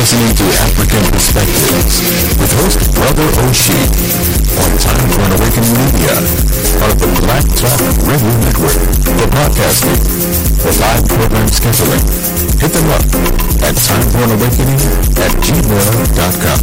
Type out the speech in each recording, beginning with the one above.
listening to African Perspectives with host Brother O'Shea on Time for an Awakening Media, part of the Black Talk Radio Network. For podcasting, for live program scheduling, hit them up at timeforanawakening@gmail.com.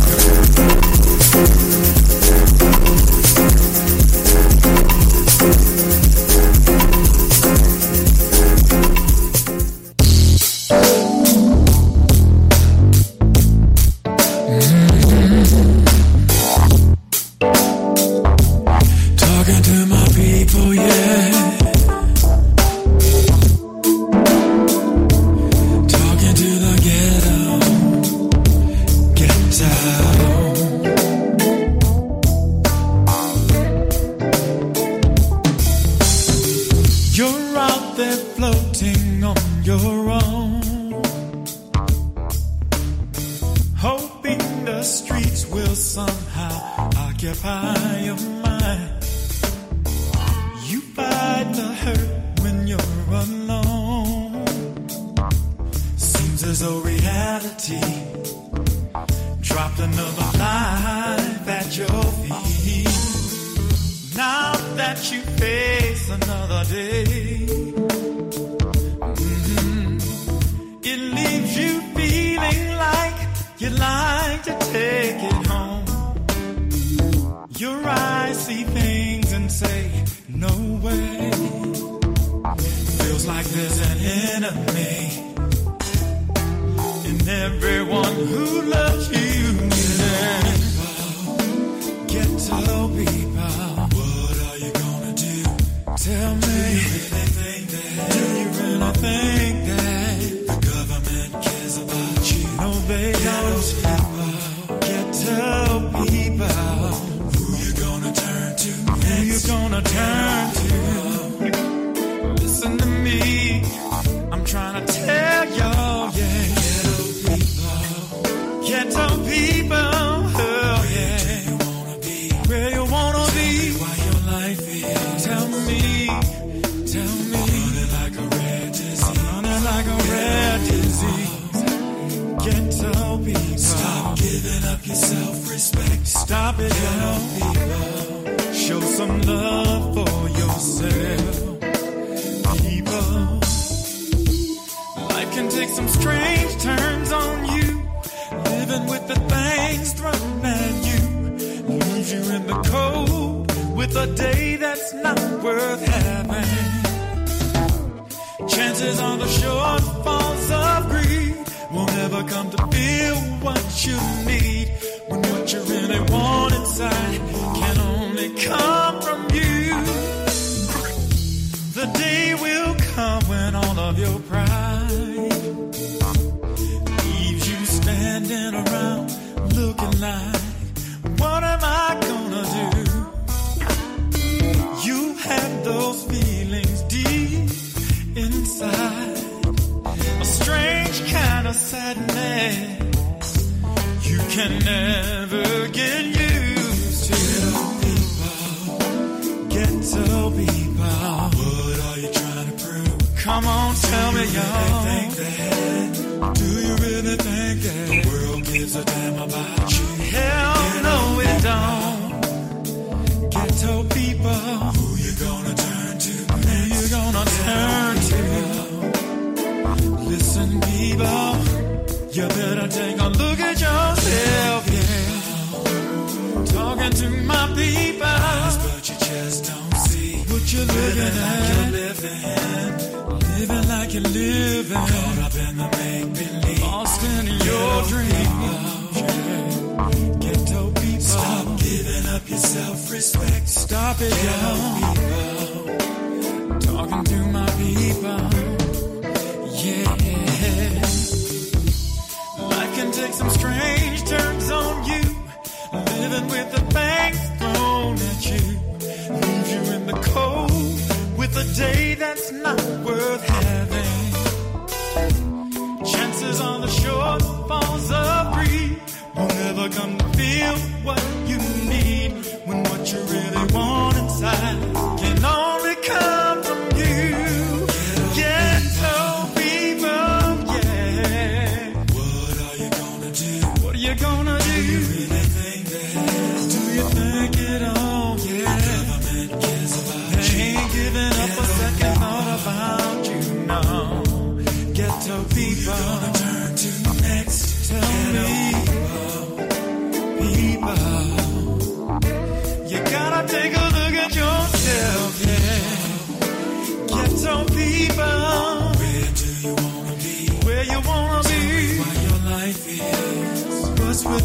What you really want inside can only come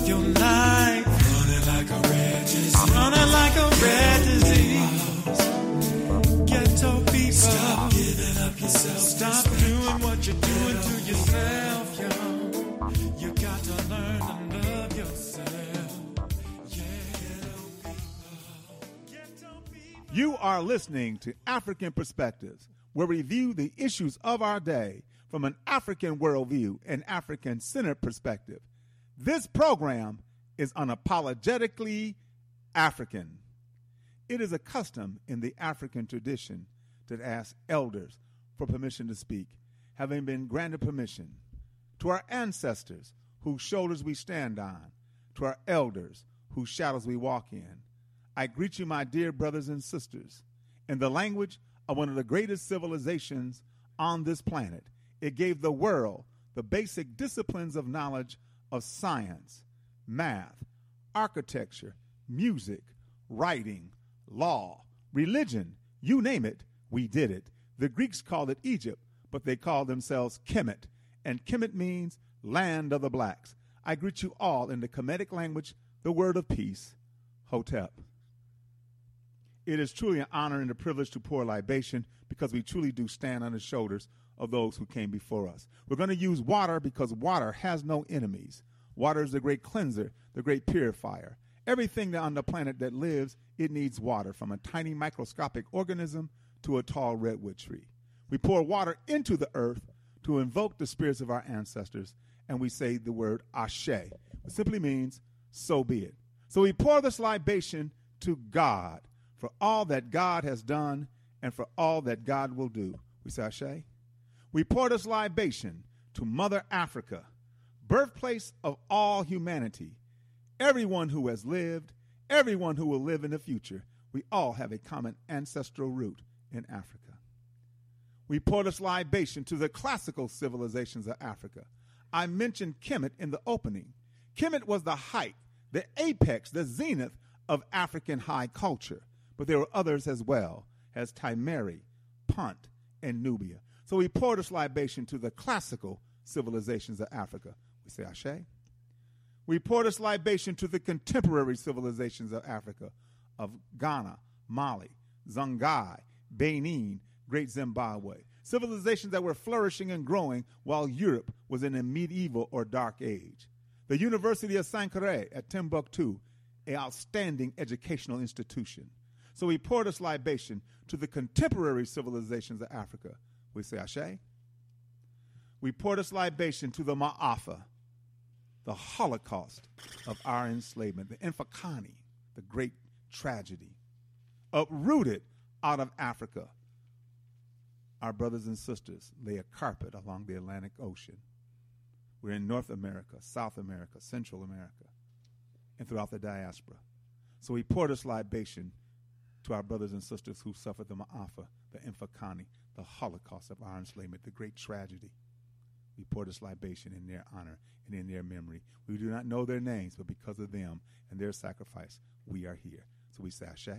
of your life. Running like a red disease. Running like a red disease. Ghetto people. Stop giving up yourself. Stop doing what you're doing to yourself, yo. You got to learn to love yourself. Ghetto people. You are listening to African Perspectives, where we review the issues of our day from an African worldview and African-centered perspective. This program is unapologetically African. It is a custom in the African tradition to ask elders for permission to speak, having been granted permission. To our ancestors, whose shoulders we stand on, to our elders, whose shadows we walk in, I greet you, my dear brothers and sisters, in the language of one of the greatest civilizations on this planet. It gave the world the basic disciplines of knowledge of science, math, architecture, music, writing, law, religion, you name it, we did it. The Greeks called it Egypt, but they called themselves Kemet, and Kemet means land of the blacks. I greet you all in the Kemetic language, the word of peace, Hotep. It is truly an honor and a privilege to pour libation because we truly do stand on the shoulders of those who came before us. We're going to use water because water has no enemies. Water is the great cleanser, the great purifier. Everything on the planet that lives, it needs water, from a tiny microscopic organism to a tall redwood tree. We pour water into the earth to invoke the spirits of our ancestors, and we say the word Ashe, which simply means, so be it. So we pour this libation to God for all that God has done and for all that God will do. We say Ashe. We pour this libation to Mother Africa, birthplace of all humanity. Everyone who has lived, everyone who will live in the future, we all have a common ancestral root in Africa. We pour this libation to the classical civilizations of Africa. I mentioned Kemet in the opening. Kemet was the height, the apex, the zenith of African high culture. But there were others as well, as Timeri, Punt, and Nubia. So we pour this libation to the classical civilizations of Africa. We say Ashe. We pour this libation to the contemporary civilizations of Africa, of Ghana, Mali, Songhai, Benin, Great Zimbabwe. Civilizations that were flourishing and growing while Europe was in a medieval or dark age. The University of Sankore at Timbuktu, an outstanding educational institution. So we pour this libation to the contemporary civilizations of Africa. We say Ashe. We pour this libation to the Ma'afa, the Holocaust of our enslavement, the Infakani, the great tragedy, uprooted out of Africa. Our brothers and sisters lay a carpet along the Atlantic Ocean. We're in North America, South America, Central America, and throughout the diaspora. So we pour this libation to our brothers and sisters who suffered the Ma'afa, the Infakani, the Holocaust of our enslavement, the great tragedy. We pour this libation in their honor and in their memory. We do not know their names, but because of them and their sacrifice, we are here. So we say Ashe.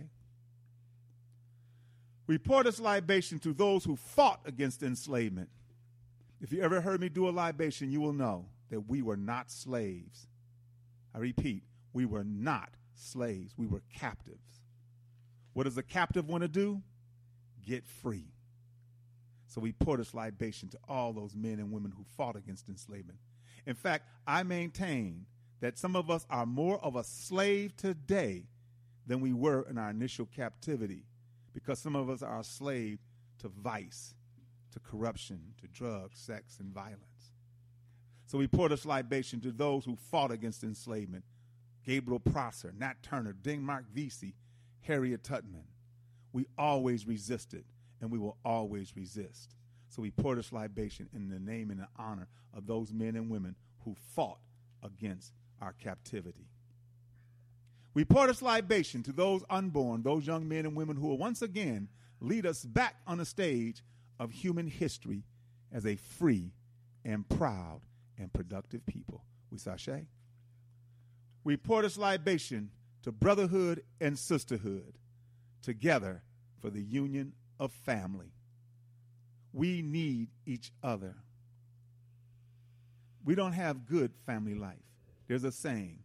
We pour this libation to those who fought against enslavement. If you ever heard me do a libation, you will know that we were not slaves. I repeat, we were not slaves. We were captives. What does a captive want to do? Get free. So we pour this libation to all those men and women who fought against enslavement. In fact, I maintain that some of us are more of a slave today than we were in our initial captivity, because some of us are a slave to vice, to corruption, to drugs, sex, and violence. So we pour this libation to those who fought against enslavement. Gabriel Prosser, Nat Turner, Denmark Vesey, Harriet Tubman. We always resisted, and we will always resist. So we pour this libation in the name and the honor of those men and women who fought against our captivity. We pour this libation to those unborn, those young men and women who will once again lead us back on the stage of human history as a free and proud and productive people. We say Ashe. We pour this libation to brotherhood and sisterhood, together for the union of family. We need each other. We don't have good family life. There's a saying,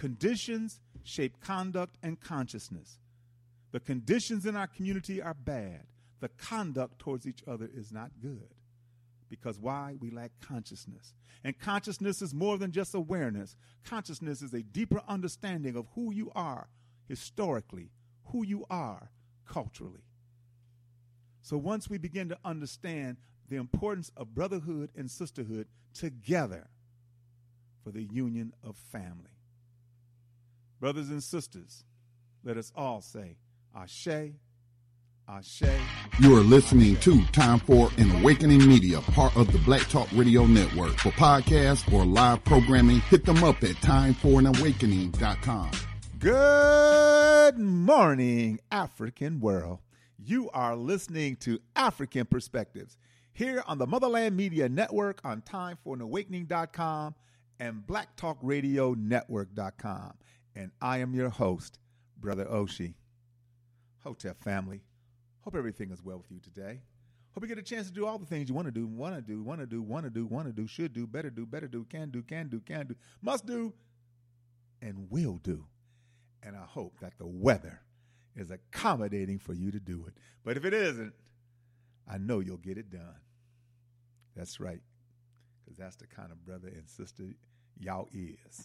Conditions shape conduct and consciousness. The conditions in our community are bad. The conduct towards each other is not good. Because why? We lack consciousness. And consciousness is more than just awareness. Consciousness is a deeper understanding of who you are historically, who you are culturally. So once we begin to understand the importance of brotherhood and sisterhood together for the union of family. Brothers and sisters, let us all say, Ashe, Ashe. You are listening to Time for an Awakening Media, part of the Black Talk Radio Network. For podcasts or live programming, hit them up at timeforanawakening.com. Good morning, African world. You are listening to African Perspectives here on the Motherland Media Network on timeforanawakening.com and blacktalkradionetwork.com. And I am your host, Brother Oshi. Hotel family, hope everything is well with you today. Hope you get a chance to do all the things you want to do, should do, better do, can do, must do, and will do. And I hope that the weather is accommodating for you to do it. But if it isn't, I know you'll get it done. That's right, because that's the kind of brother and sister y'all is.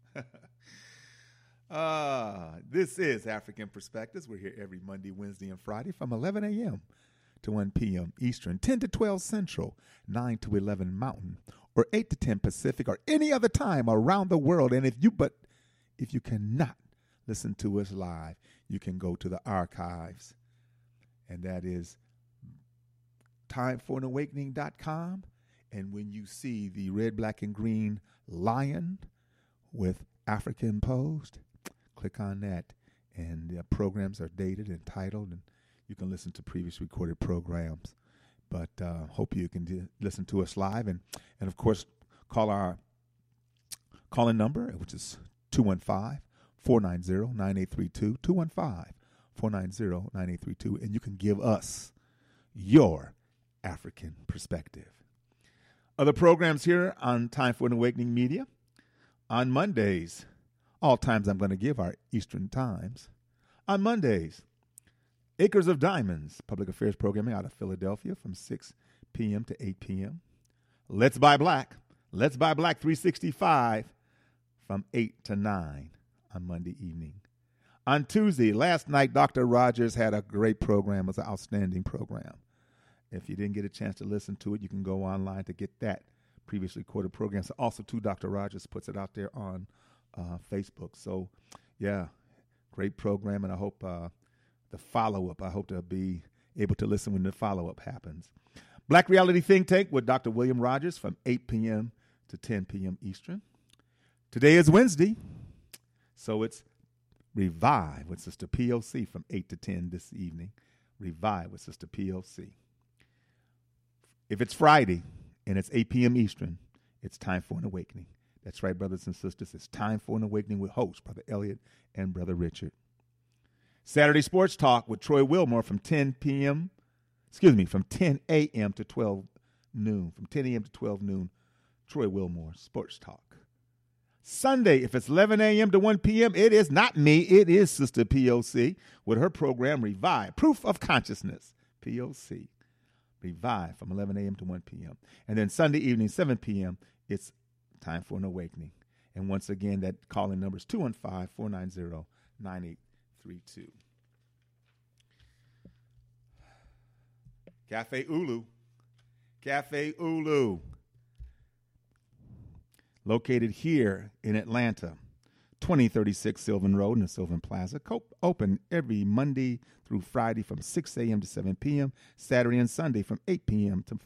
This is African Perspectives. We're here every Monday, Wednesday, and Friday from 11 a.m. to 1 p.m. Eastern, 10 to 12 Central, 9 to 11 Mountain, or 8 to 10 Pacific, or any other time around the world. And if you cannot listen to us live, you can go to the archives, and that is timeforanawakening.com. And when you see the red, black, and green lion with African posed, click on that, and the programs are dated and titled, and you can listen to previous recorded programs. But hope you can listen to us live, and of course, call our call-in number, which is 215-490-9832, 215-490-9832, and you can give us your African perspective. Other programs here on Time for an Awakening Media. On Mondays, all times I'm going to give are Eastern times. On Mondays, Acres of Diamonds, public affairs programming out of Philadelphia from 6 p.m. to 8 p.m. Let's Buy Black 365 from 8 to 9 on Monday evening. On Tuesday, last night, Dr. Rogers had a great program. It was an outstanding program. If you didn't get a chance to listen to it, you can go online to get that previously recorded program. So also, too, Dr. Rogers puts it out there on Facebook. So, yeah, great program, and I hope the follow-up, I hope to be able to listen when the follow-up happens. Black Reality Think Tank with Dr. William Rogers from 8 p.m. to 10 p.m. Eastern. Today is Wednesday, so it's Revive with Sister POC from 8 to 10 this evening. Revive with Sister POC. If it's Friday and it's 8 p.m. Eastern, it's Time for an Awakening. That's right, brothers and sisters. It's Time for an Awakening with hosts, Brother Elliot and Brother Richard. Saturday Sports Talk with Troy Wilmore from 10 a.m. to 12 noon. From 10 a.m. to 12 noon, Troy Wilmore Sports Talk. Sunday, if it's 11 a.m. to 1 p.m., it is not me. It is Sister POC with her program Revive, Proof of Consciousness, POC. Revive from 11 a.m. to 1 p.m. And then Sunday evening, 7 p.m., it's Time for an Awakening. And once again, that call-in number is 215-490-9832. Cafe Ulu. Cafe Ulu. Located here in Atlanta, 2036 Sylvan Road in the Sylvan Plaza. Open every Monday through Friday from 6 a.m. to 7 p.m. Saturday and Sunday from 8 a.m. to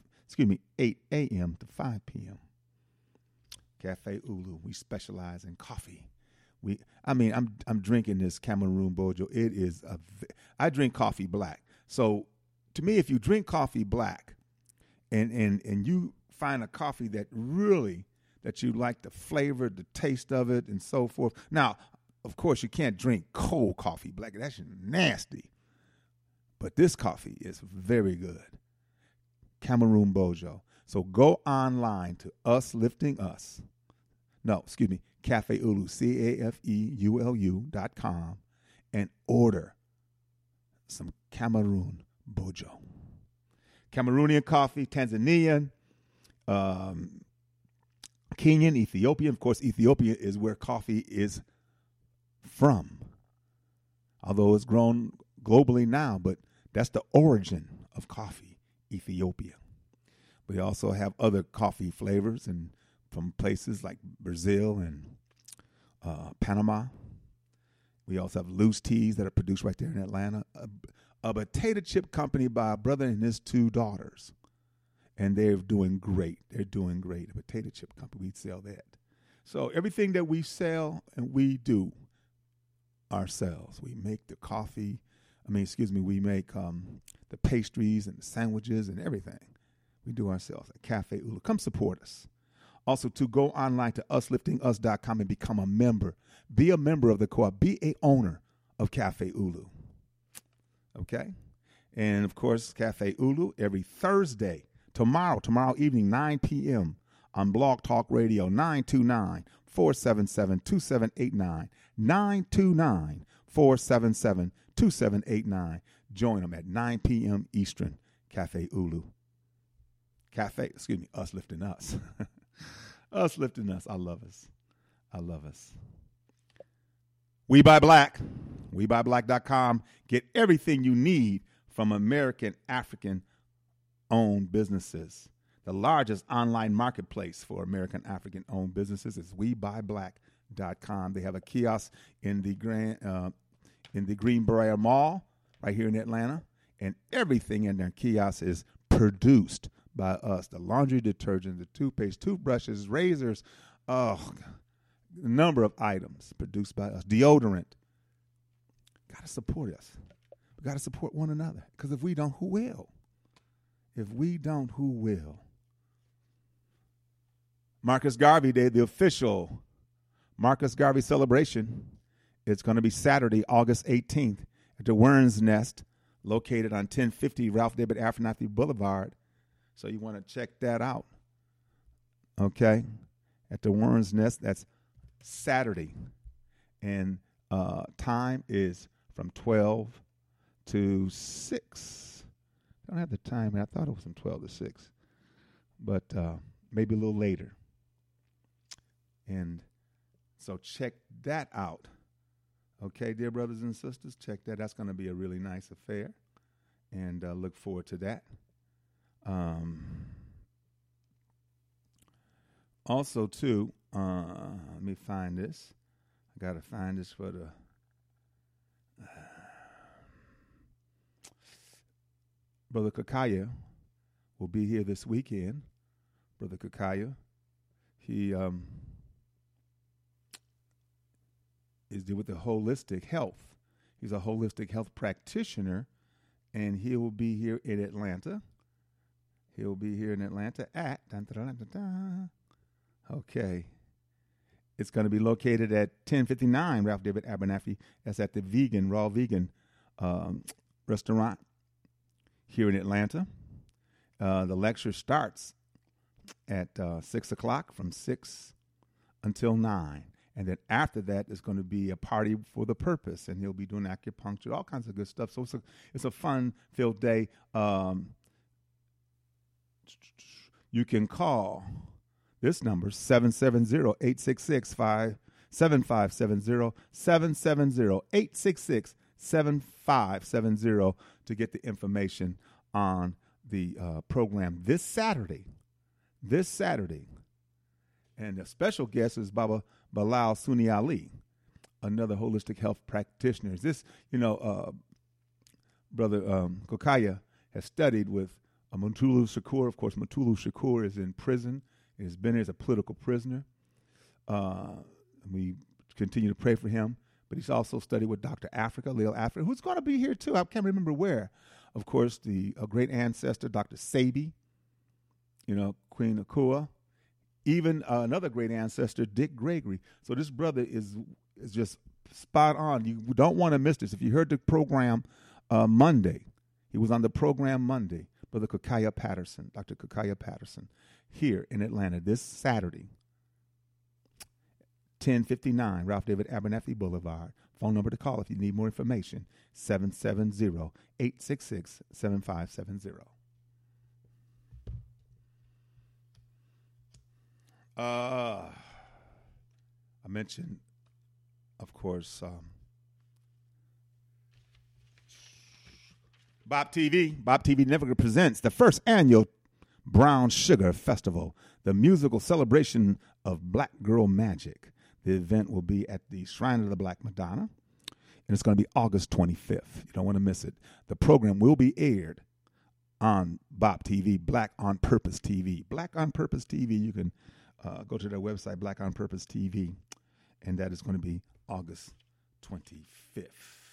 5 p.m. Cafe Ulu. We specialize in coffee. I'm drinking this Cameroon Bojo. I drink coffee black. So to me, if you drink coffee black and you find a coffee that you like the flavor, the taste of it, and so forth. Now, of course, you can't drink cold coffee black. That's nasty. But this coffee is very good. Cameroon Bojo. So go online to Cafeulu, CAFEULU.com, and order some Cameroon Bojo. Cameroonian coffee, Tanzanian, Kenyan, Ethiopian. Of course, Ethiopia is where coffee is from, although it's grown globally now, but that's the origin of coffee, Ethiopia. We also have other coffee flavors and from places like Brazil and Panama. We also have loose teas that are produced right there in Atlanta. A potato chip company by a brother and his two daughters. And they're doing great. They're doing great. A potato chip company, we sell that. So everything that we sell and we do ourselves. We make the coffee. We make the pastries and the sandwiches and everything. We do ourselves at Cafe Ulu. Come support us. Also, to go online to usliftingus.com and become a member. Be a member of the co-op. Be a owner of Cafe Ulu. Okay? And, of course, Cafe Ulu every Thursday. Tomorrow evening, 9 p.m. on Blog Talk Radio, 929-477-2789. 929-477-2789. Join them at 9 p.m. Eastern, Cafe Ulu. Us Lifting Us. Us Lifting Us. I love us. I love us. We Buy Black. WeBuyBlack.com. Get everything you need from American African-owned businesses. The largest online marketplace for American African-owned businesses is WeBuyBlack.com. They have a kiosk in the Greenbrier Mall right here in Atlanta, and everything in their kiosk is produced by us. The laundry detergent, the toothpaste, toothbrushes, razors, a number of items produced by us. Deodorant. Got to support us. We got to support one another, because if we don't, who will? If we don't, who will? Marcus Garvey Day, the official Marcus Garvey celebration. It's going to be Saturday, August 18th at the Wern's Nest, located on 1050 Ralph David Abernathy Boulevard. So you want to check that out. Okay? At the Wern's Nest, that's Saturday. And time is from 12 to 6. I don't have the time. I thought it was from 12 to 6. But maybe a little later. And so check that out. Okay, dear brothers and sisters, check that. That's going to be a really nice affair. And look forward to that. Also, too, let me find this. I got to find this for the... Brother Kakaya will be here this weekend. Brother Kakaya, he is with the holistic health. He's a holistic health practitioner, and he will be here in Atlanta. He'll be here in Atlanta at... Okay. It's going to be located at 1059 Ralph David Abernathy. That's at the Raw Vegan restaurant here in Atlanta. The lecture starts at 6 o'clock, from 6 until 9. And then after that, there's going to be a party for the purpose, and he'll be doing acupuncture, all kinds of good stuff. So it's a fun-filled day. You can call this number, 770-866-7570, 770-866-7570, to get the information on the program this Saturday. And the special guest is Baba Bilal Sunni Ali, another holistic health practitioner. This, Brother Kokaya has studied with Mutulu Shakur. Of course, Mutulu Shakur is in prison. He has been here as a political prisoner. We continue to pray for him. But he's also studied with Dr. Africa, Lil Africa, who's going to be here too. I can't remember where. Of course, the great ancestor, Dr. Sabi, Queen Akua. Even another great ancestor, Dick Gregory. So this brother is just spot on. You don't want to miss this. If you heard the program Monday, he was on the program Monday, Brother Kakaya Patterson, Dr. Kakaya Patterson, here in Atlanta this Saturday, 1059 Ralph David Abernathy Boulevard. Phone number to call if you need more information, 770-866-7570. I mentioned, of course, Bob TV. Bob TV Network presents the first annual Brown Sugar Festival, the musical celebration of Black Girl Magic. The event will be at the Shrine of the Black Madonna, and it's going to be August 25th. You don't want to miss it. The program will be aired on Bob TV, Black on Purpose TV. Black on Purpose TV, you can go to their website, Black on Purpose TV, and that is going to be August 25th.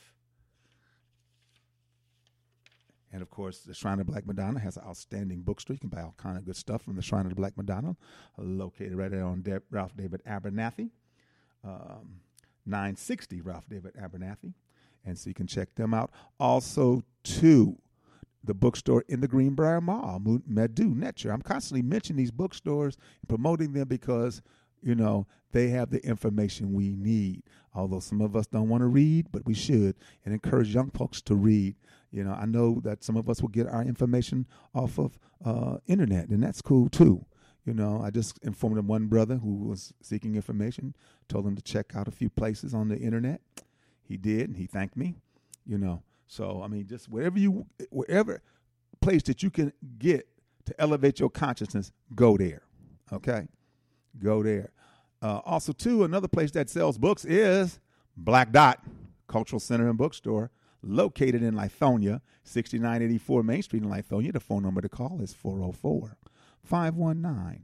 And, of course, the Shrine of the Black Madonna has an outstanding bookstore. You can buy all kind of good stuff from the Shrine of the Black Madonna, located right there on Ralph David Abernathy, 960 Ralph David Abernathy. And so you can check them out. Also, too, the bookstore in the Greenbrier Mall, Medu Netcher. I'm constantly mentioning these bookstores and promoting them because, you know, they have the information we need. Although some of us don't want to read, but we should, and encourage young folks to read. You know, I know that some of us will get our information off of internet, and that's cool too. You know, I just informed one brother who was seeking information, told him to check out a few places on the internet. He did, and he thanked me. You know, so I mean, just wherever place that you can get to elevate your consciousness, go there. Okay, go there. Also, too, another place that sells books is Black Dot Cultural Center and Bookstore, located in Lithonia, 6984 Main Street in Lithonia. The phone number to call is 404-519-8107.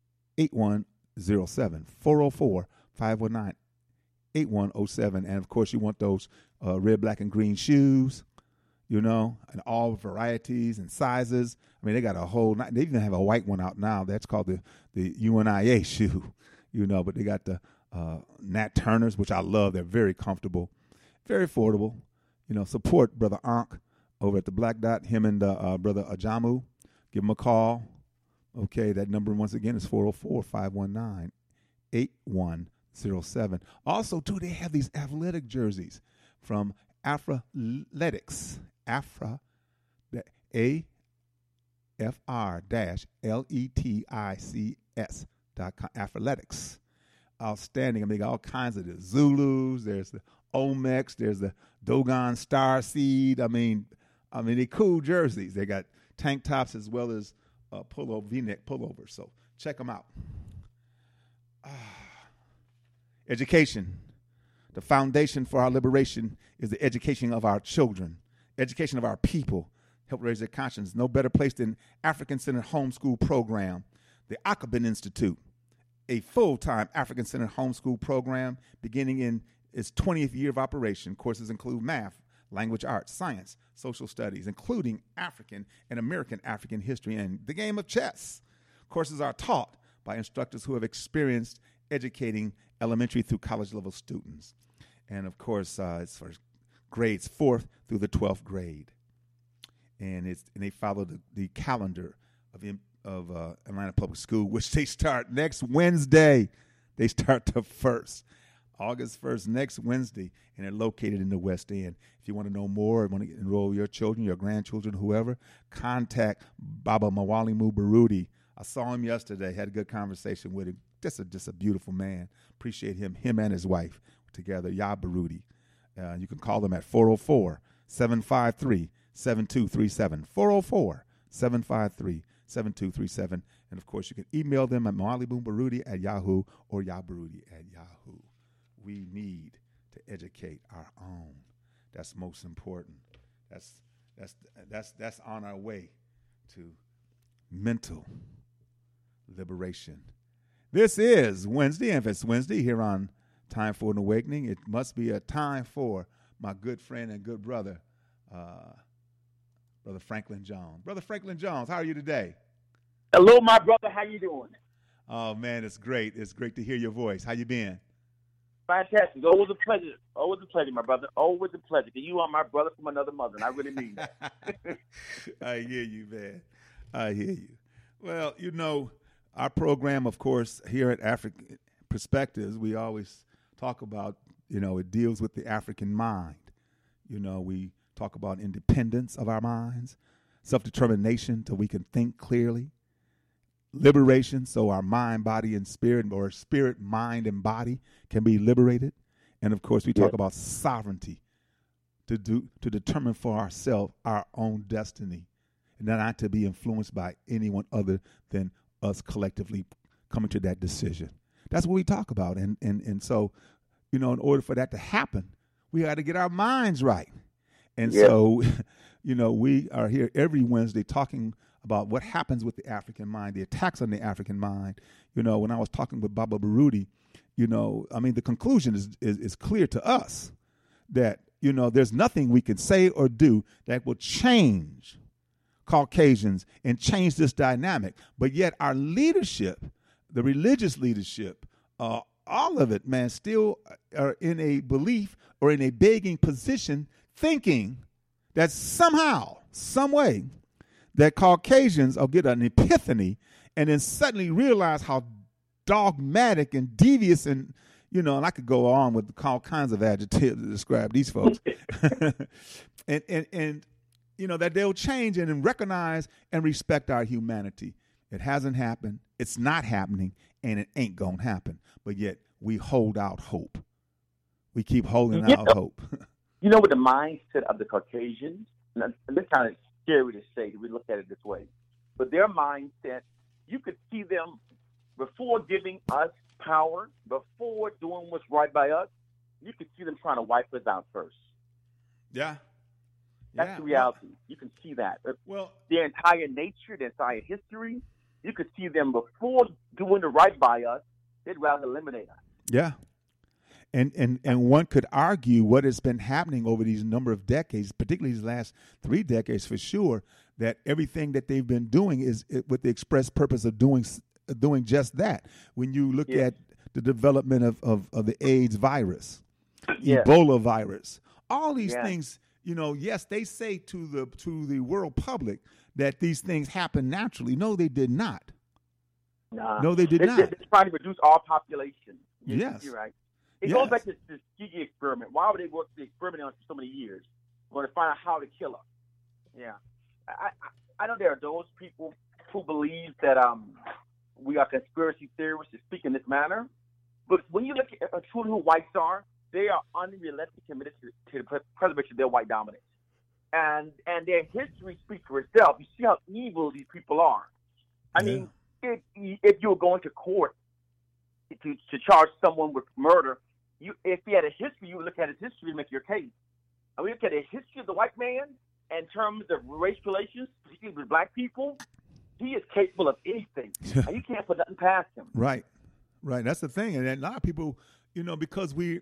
404-519-8107. And, of course, you want those red, black, and green shoes, you know, and all varieties and sizes. I mean, they got a whole, they even have a white one out now. That's called the UNIA shoe, you know, but they got the Nat Turners, which I love. They're very comfortable, very affordable. You know, support Brother Ankh over at the Black Dot, him and Brother Ajamu. Give him a call. Okay, that number once again is 404-519-8107. Also, too, they have these athletic jerseys from Afreletics. AFR-LETICS.com. Afreletics. Outstanding. I mean, all kinds of the Zulus. There's the Olmecs. There's the Dogon Star Seed. I mean, they cool jerseys. They got tank tops as well as V-neck pullovers. So check them out. Education. The foundation for our liberation is the education of our children, education of our people. Help raise their conscience. No better place than African-centered homeschool program, the Akabin Institute, a full-time African-centered homeschool program beginning in its 20th year of operation. Courses include math, language arts, science, social studies, including African and American African history, and the game of chess. Courses are taught by instructors who have experienced educating elementary through college level students. And of course, it's for grades 4th through the 12th grade. And they follow the calendar of Atlanta Public School, which they start next Wednesday. They start the 1st. August 1st, next Wednesday, and they're located in the West End. If you want to know more, want to enroll your children, your grandchildren, whoever, contact Baba Mawalimu Barudi. I saw him yesterday, had a good conversation with him. Just a beautiful man. Appreciate him and his wife together, Yah Barudi. You can call them at 404-753-7237, 404-753-7237. And, of course, you can email them at mawalimu at Yahoo or Yahbarudi at Yahoo. We need to educate our own. That's most important. That's on our way to mental liberation. This is Wednesday, and if it's Wednesday here on Time for an Awakening, it must be a time for my good friend and good brother, Brother Franklin Jones. Brother Franklin Jones, how are you today? Hello, my brother. How you doing? Oh, man, it's great. It's great to hear your voice. How you been? Fantastic. Always a pleasure. Always a pleasure, my brother. Always a pleasure. You are my brother from another mother, and I really mean that. I hear you, man. I hear you. Well, you know, our program, of course, here at perspectives, we always talk about, it deals with the African mind. We talk about independence of our minds, self-determination so we can think clearly, liberation so our mind, body, and spirit, or spirit, mind, and body can be liberated. And, of course, we talk about sovereignty to determine for ourselves our own destiny and not to be influenced by anyone other than us collectively coming to that decision. That's what we talk about. And so, in order for that to happen, we got to get our minds right. And so, we are here every Wednesday talking about what happens with the African mind, the attacks on the African mind. When I was talking with Baba Baruti, the conclusion is clear to us that, there's nothing we can say or do that will change Caucasians and change this dynamic. But yet our leadership, the religious leadership, all of it, man, still are in a belief or in a begging position, thinking that somehow, some way, that Caucasians will get an epiphany and then suddenly realize how dogmatic and devious and, and I could go on with all kinds of adjectives to describe these folks. and that they'll change and recognize and respect our humanity. It hasn't happened. It's not happening, and it ain't going to happen. But yet we hold out hope. We keep holding out hope. With the mindset of the Caucasians, and this kind of scary to say that we look at it this way, but their mindset, you could see them before giving us power, before doing what's right by us, you could see them trying to wipe us out first. Yeah. That's the reality. You can see that. Well, their entire nature, their entire history, you could see them before doing the right by us, they'd rather eliminate us. Yeah. And one could argue what has been happening over these number of decades, particularly these last 3 decades for sure, that everything that they've been doing is with the express purpose of doing just that. When you look at the development of the AIDS virus, Ebola virus, all these things, yes, they say to the world public that these things happen naturally. No, they did not. No, they did not. They're trying to reduce our population. Yes. You're right. It goes back to this Tuskegee experiment. Why would they work the experiment on for so many years? We're going to find out how to kill us. Yeah. I know there are those people who believe that we are conspiracy theorists to speak in this manner. But when you look at truly who whites are, they are unrelentingly committed to the preservation of their white dominance. And their history speaks for itself. You see how evil these people are. I mean, if you were going to court to charge someone with murder, if he had a history, you would look at his history to make your case. And we look at the history of the white man in terms of race relations, particularly with black people. He is capable of anything, and you can't put nothing past him. Right. That's the thing. And a lot of people, because we,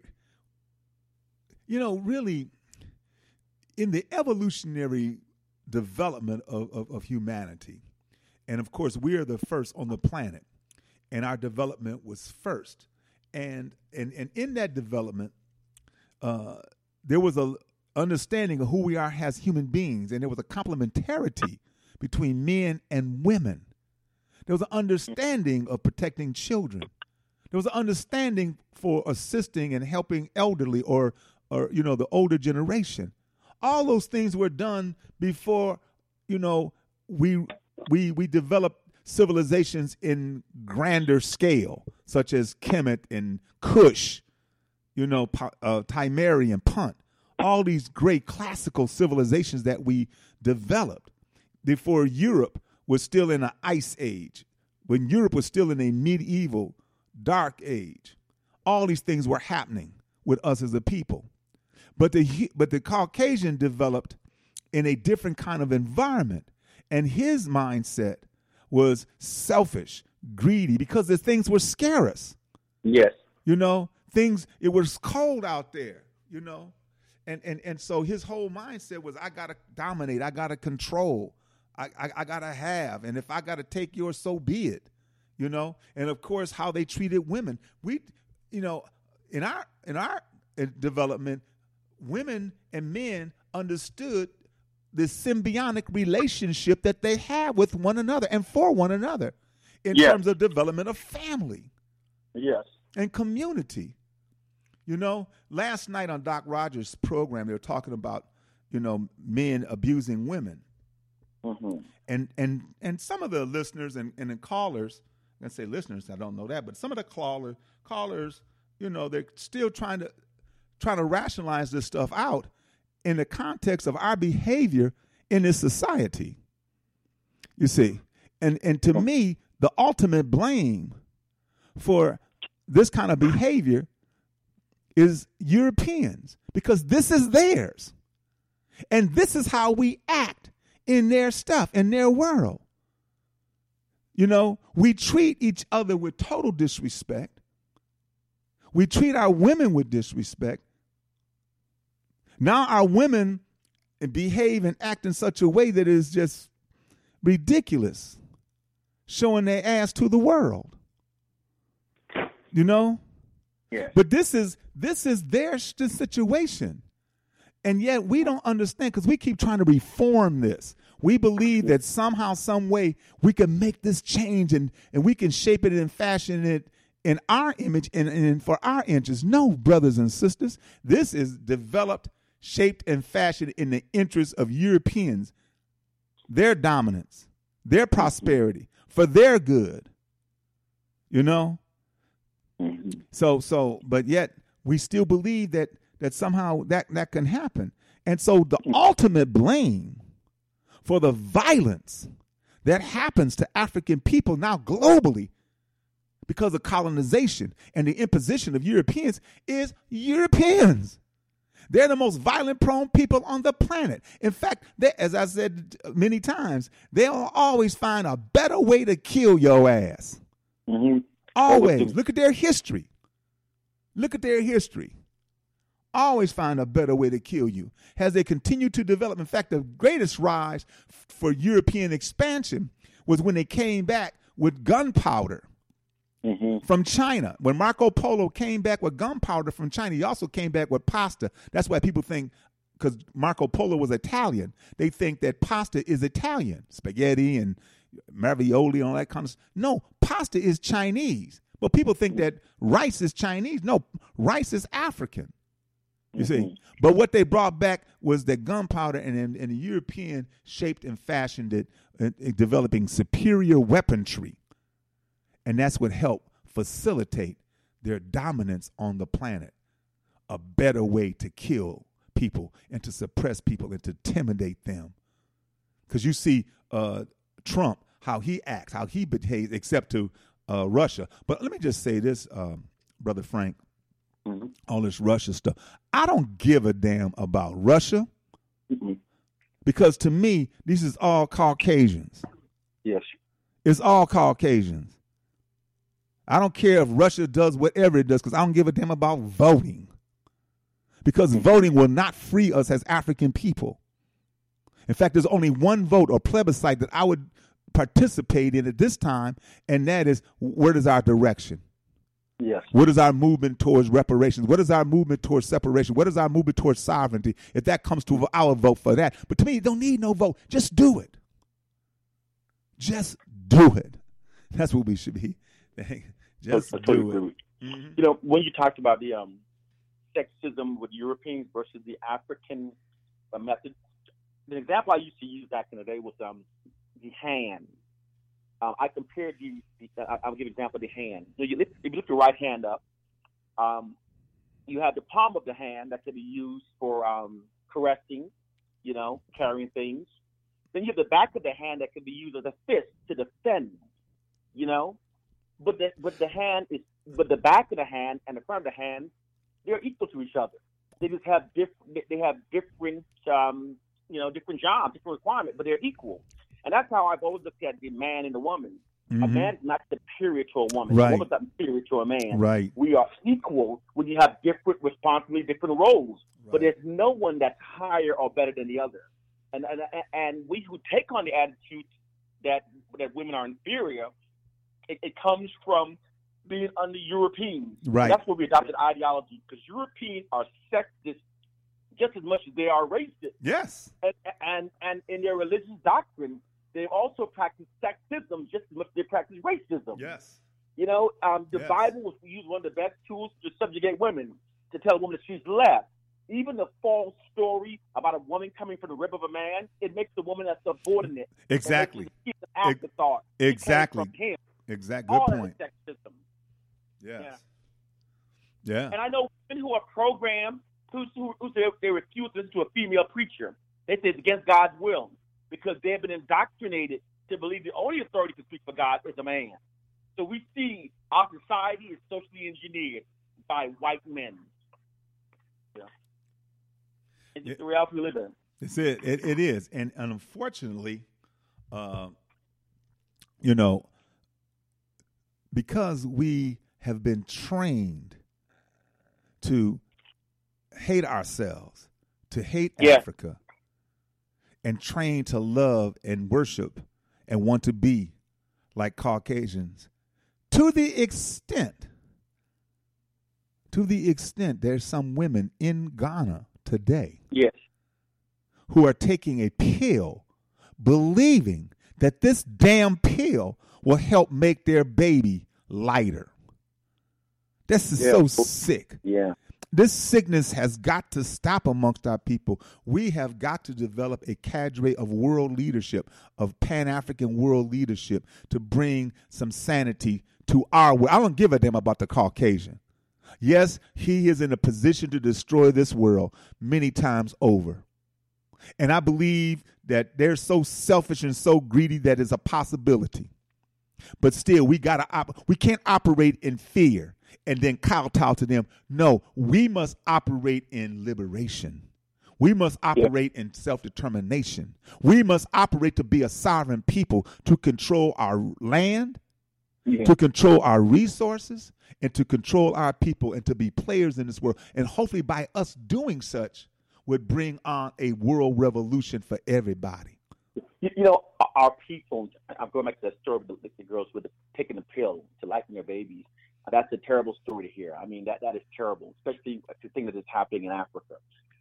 really in the evolutionary development of humanity, and of course we are the first on the planet, and our development was first. And in that development, there was a understanding of who we are as human beings, and there was a complementarity between men and women. There was an understanding of protecting children. There was an understanding for assisting and helping elderly or the older generation. All those things were done before, we developed civilizations in grander scale, such as Kemet and Kush, Timeri and Punt. All these great classical civilizations that we developed before Europe was still in an ice age, when Europe was still in a medieval dark age. All these things were happening with us as a people. But the Caucasian developed in a different kind of environment, and his mindset was selfish, greedy, because the things were scarce. Yes. It was cold out there, And so his whole mindset was, I got to dominate, I got to control, I got to have, and if I got to take yours, so be it, And of course, how they treated women. We, in our development, women and men understood the symbiotic relationship that they have with one another and for one another in terms of development of family. Yes. and community. You know, last night on Doc Rogers' program, they were talking about, you know, men abusing women. Mm-hmm. And some of the listeners and the callers, I say listeners, I don't know that, but some of the callers, you know, they're still trying to rationalize this stuff out in the context of our behavior in this society. You see, and to me, the ultimate blame for this kind of behavior is Europeans, because this is theirs. And this is how we act in their stuff, in their world. You know, we treat each other with total disrespect. We treat our women with disrespect. Now our women behave and act in such a way that is just ridiculous, showing their ass to the world. You know? Yeah. But this is their situation. And yet we don't understand, because we keep trying to reform this. We believe that somehow, some way, we can make this change and we can shape it and fashion it in our image and for our interests. No, brothers and sisters, this is developed, shaped, and fashioned in the interests of Europeans, their dominance, their prosperity, for their good. You know? So, but yet we still believe that somehow that can happen. And so the ultimate blame for the violence that happens to African people now globally because of colonization and the imposition of Europeans is Europeans. They're the most violent prone people on the planet. In fact, as I said many times, they'll always find a better way to kill your ass. Mm-hmm. Always. Look at their history. Look at their history. Always find a better way to kill you as they continue to develop. In fact, the greatest rise for European expansion was when they came back with gunpowder from China. When Marco Polo came back with gunpowder from China, he also came back with pasta. That's why people think, because Marco Polo was Italian, they think that pasta is Italian, spaghetti and ravioli and all that kind of stuff. No, pasta is Chinese. But people think that rice is Chinese. No, rice is African. You see, but what they brought back was the gunpowder, and the European shaped and fashioned it, developing superior weaponry. And that's what helped facilitate their dominance on the planet. A better way to kill people and to suppress people and to intimidate them. Because you see Trump, how he acts, how he behaves, except to Russia. But let me just say this, Brother Frank. All this Russia stuff. I don't give a damn about Russia because to me, this is all Caucasians. Yes. It's all Caucasians. I don't care if Russia does whatever it does because I don't give a damn about voting. Because voting will not free us as African people. In fact, there's only one vote or plebiscite that I would participate in at this time, and that is, where is our direction? Yes. What is our movement towards reparations? What is our movement towards separation? What is our movement towards sovereignty? If that comes to, I'll vote for that. But to me, you don't need no vote. Just do it. Just do it. That's what we should be. Just do it. Mm-hmm. You know, when you talked about the sexism with Europeans versus the African method, the example I used to use back in the day was the hand. I compared I'll give an example of the hand. So if you lift your right hand up, you have the palm of the hand that can be used for caressing, you know, carrying things. Then you have the back of the hand that can be used as a fist to defend, you know. But the back of the hand and the front of the hand, they're equal to each other. They just have different different jobs, different requirements, but they're equal. And that's how I've always looked at the man and the woman. A man's not superior to a woman. Right. A woman's not superior to a man. Right. We are equal when you have different responsibilities, different roles. Right. But there's no one that's higher or better than the other. And we who take on the attitude that women are inferior, it comes from being under Europeans. Right. And that's where we adopted ideology, because Europeans are sexist just as much as they are racist. Yes. And in their religious doctrine, they also practice sexism just as much as they practice racism. Yes. You know, the Yes. Bible was used one of the best tools to subjugate women, to tell a woman that she's less. Even the false story about a woman coming from the rib of a man, it makes the woman a subordinate. Exactly. She's an afterthought. She Exactly. came from him. Exactly. All Good in point. the sex system. Yes. Yeah. And I know women who are programmed who say they refuse to listen to a female preacher. They say it's against God's will because they have been indoctrinated to believe the only authority to speak for God is a man. So we see our society is socially engineered by white men. Yeah. It's just the reality we live in. It's it. It is. And unfortunately, you know, because we have been trained to hate ourselves, to hate Africa, and trained to love and worship and want to be like Caucasians, to the extent there's some women in Ghana today who are taking a pill believing that this damn pill will help make their baby lighter. This is so sick. Yeah. This sickness has got to stop amongst our people. We have got to develop a cadre of world leadership, of Pan-African world leadership, to bring some sanity to our world. I don't give a damn about the Caucasian. Yes, he is in a position to destroy this world many times over. And I believe that they're so selfish and so greedy that it's a possibility. But still, we can't operate in fear and then kowtow to them. No, we must operate in liberation. We must operate in self-determination. We must operate to be a sovereign people, to control our land, to control our resources, and to control our people, and to be players in this world. And hopefully by us doing such would bring on a world revolution for everybody. You know, our people, I'm going back to that story with the girls with taking the pill to lighten their babies. That's a terrible story to hear. I mean, that is terrible, especially the thing that is happening in Africa.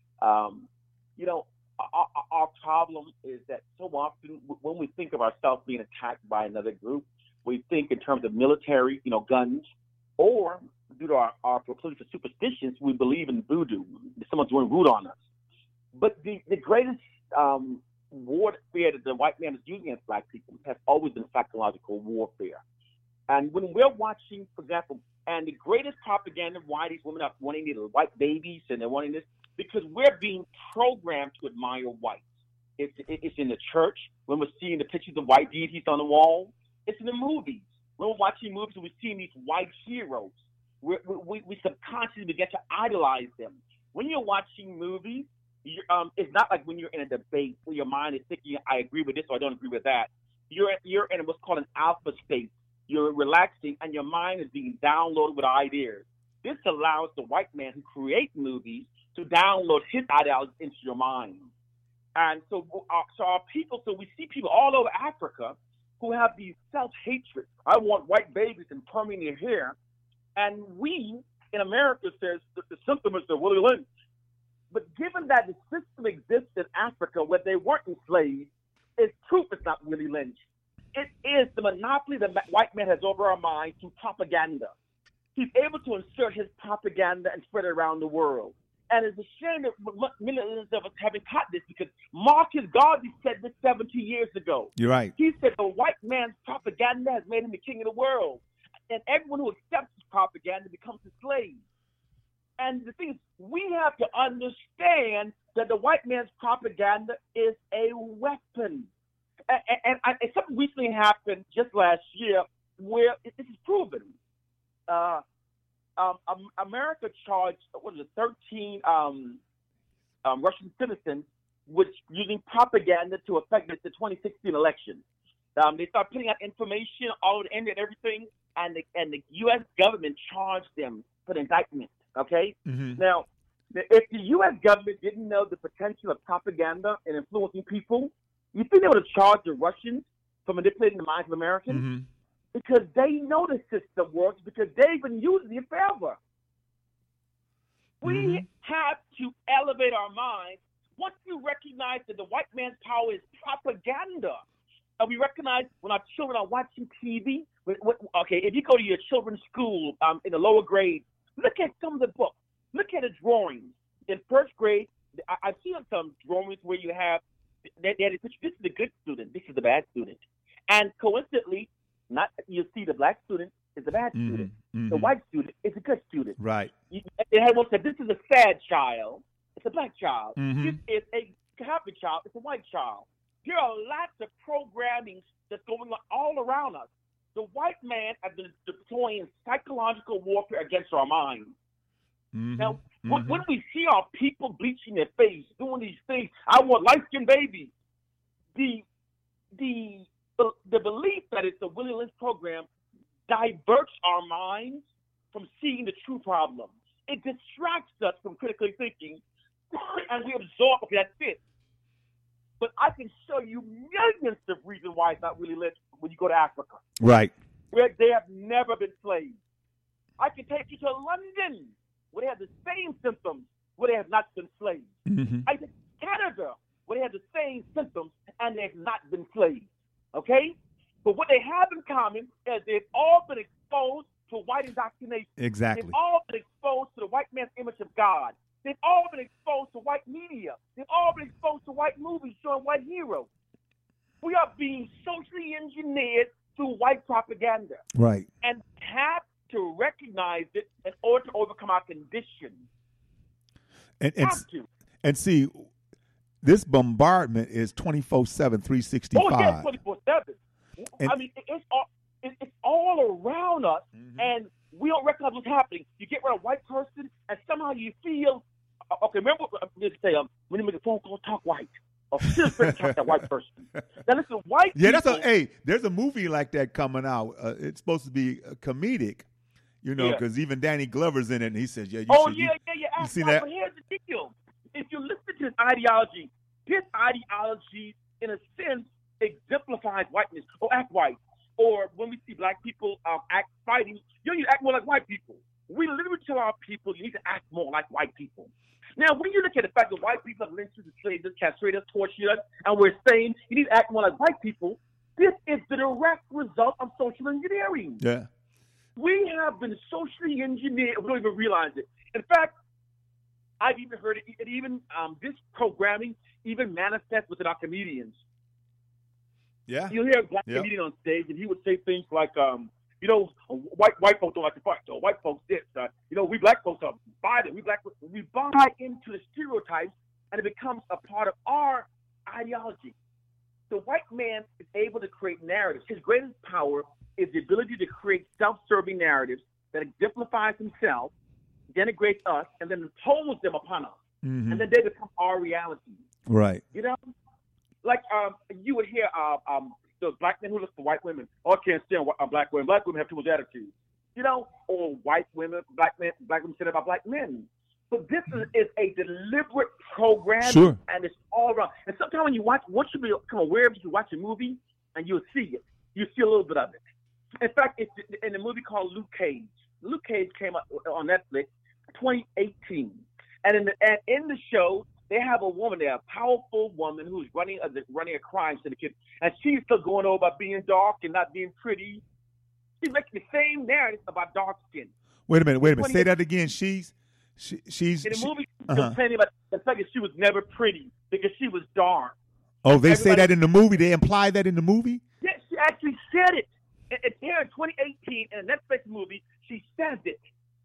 You know, our problem is that so often when we think of ourselves being attacked by another group, we think in terms of military, you know, guns, or due to our proclivity for superstitions, we believe in voodoo. Someone's doing voodoo on us. But the greatest warfare that the white man is using against black people has always been psychological warfare. And when we're watching, for example, and the greatest propaganda of why these women are wanting these white babies and they're wanting this, because we're being programmed to admire whites. It's in the church when we're seeing the pictures of white deities on the wall. It's in the movies. When we're watching movies and we're seeing these white heroes, we subconsciously begin to idolize them. When you're watching movies, it's not like when you're in a debate where your mind is thinking, I agree with this or I don't agree with that. You're in what's called an alpha state. You're relaxing and your mind is being downloaded with ideas. This allows the white man who creates movies to download his ideology into your mind. And so our people, so we see people all over Africa who have these self-hatred. I want white babies and perming their hair. And we in America says that the symptom is the Willie Lynch. But given that the system exists in Africa where they weren't enslaved, it's proof it's not Willie Lynch. It is the monopoly the white man has over our minds through propaganda. He's able to insert his propaganda and spread it around the world. And it's a shame that millions of us haven't caught this because Marcus Garvey said this 70 years ago. You're right. He said the white man's propaganda has made him the king of the world. And everyone who accepts his propaganda becomes a slave. And the thing is, we have to understand that the white man's propaganda is a weapon. And something recently happened just last year where this is proven. America charged 13 Russian citizens with using propaganda to affect the 2016 election. They started putting out information all over the internet and everything, and the U.S. government charged them for the indictment. Okay? Mm-hmm. Now, if the U.S. government didn't know the potential of propaganda and influencing people, you think they would have charged the Russians for manipulating the minds of Americans? Mm-hmm. Because they know the system works because they've been using it forever. We have to elevate our minds. Once you recognize that the white man's power is propaganda, we recognize when our children are watching TV. Okay, if you go to your children's school in the lower grade, look at some of the books. Look at the drawings. In first grade, I've seen some drawings where you have this is the good student, this is the bad student, and coincidentally, not you see the black student is the bad student, the white student is a good student. Right. They had one said, "This is a sad child. It's a black child. This is a happy child. It's a white child." There are lots of programming that's going on all around us. The white man has been deploying psychological warfare against our minds. Now, when we see our people bleaching their face, doing these things, I want light-skinned babies. The belief that it's a Willie Lynch program diverts our minds from seeing the true problems. It distracts us from critically thinking, and we absorb, okay, that's it. But I can show you millions of reasons why it's not Willie Lynch when you go to Africa. Right. Where they have never been slaves. I can take you to London, where they have the same symptoms, where they have not been slaves. I take Canada, where they have the same symptoms, and they have not been slaves. Okay? But what they have in common is they've all been exposed to white indoctrination. Exactly. They've all been exposed to the white man's image of God. They've all been exposed to white media. They've all been exposed to white movies showing white heroes. We are being socially engineered through white propaganda. Right. And have to recognize it in order to overcome our condition. And see, this bombardment is 24/7, 365. Oh, yeah, 24/7. I mean, it's all around us, and we don't recognize what's happening. You get around a white person, and somehow you feel, okay, remember, let's say, when you make a phone call, talk white. Or feel free to talk to that white person. Now, listen, white people. There's a movie like that coming out. It's supposed to be comedic, because even Danny Glover's in it, and he says, you see that? But here's the deal. If you listen to his ideology, in a sense, exemplifies whiteness, or act white. Or when we see black people act fighting, you need to act more like white people. We literally tell our people, you need to act more like white people. Now, when you look at the fact that white people have lynched us, enslaved us, castrated us, tortured us, and we're saying you need to act more like white people, this is the direct result of social engineering. Yeah. We have been socially engineered. We don't even realize it. In fact, I've even heard it. This programming even manifests within our comedians. Yeah. You'll hear a black comedian on stage, and he would say things like, white folks don't like to fight, so white folks this. We black folks are violent. We buy into the stereotypes, and it becomes a part of our ideology. The white man is able to create narratives. His greatest power is the ability to create self-serving narratives that exemplifies himself, denigrates us, and then impose them upon us. And then they become our reality. Right. Like you would hear the black men who look for white women. Oh, I can't stand black women. Black women have too much attitude. Or white women, black women said about black men. So this is a deliberate program, and it's all around. And sometimes when you watch, once you become aware of it, you watch a movie, and you'll see it. You see a little bit of it. In fact, it's in a movie called Luke Cage. Luke Cage came up on Netflix 2018. And in the show, they have a woman there, a powerful woman who's running a crime syndicate, and she's still going over about being dark and not being pretty. She's making the same narrative about dark skin. Wait a minute. Say that again. She's in the movie complaining about the fact that she was never pretty because she was dark. Oh, they say that in the movie. They imply that in the movie. Yes, she actually said it. It's here in 2018 in a Netflix movie. She says it.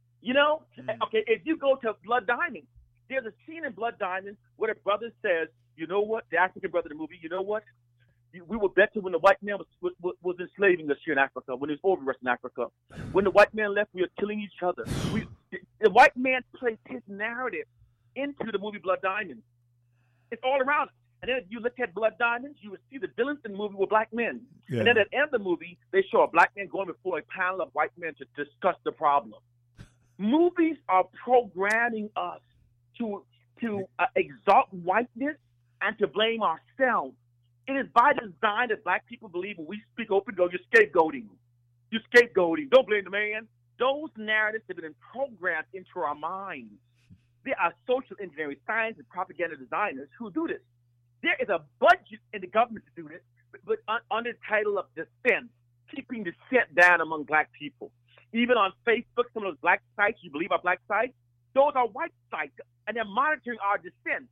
Okay, if you go to Blood Diamond, there's a scene in Blood Diamond where the brother says, you know what, the African brother in the movie, you know what? We were better when the white man was enslaving us here in Africa, when it was over us in Africa. When the white man left, we were killing each other. The white man placed his narrative into the movie Blood Diamond. It's all around us. And then if you look at Blood Diamonds, you would see the villains in the movie were black men. Yeah. And then at the end of the movie, they show a black man going before a panel of white men to discuss the problem. Movies are programming us to exalt whiteness and to blame ourselves. It is by design that black people believe when we speak open, you're scapegoating. You're scapegoating. Don't blame the man. Those narratives have been programmed into our minds. There are social engineering, science, and propaganda designers who do this. There is a budget in the government to do this. under the title of dissent, keeping dissent down among black people. Even on Facebook, some of those black sites you believe are black sites, those are white sites, and they're monitoring our dissent.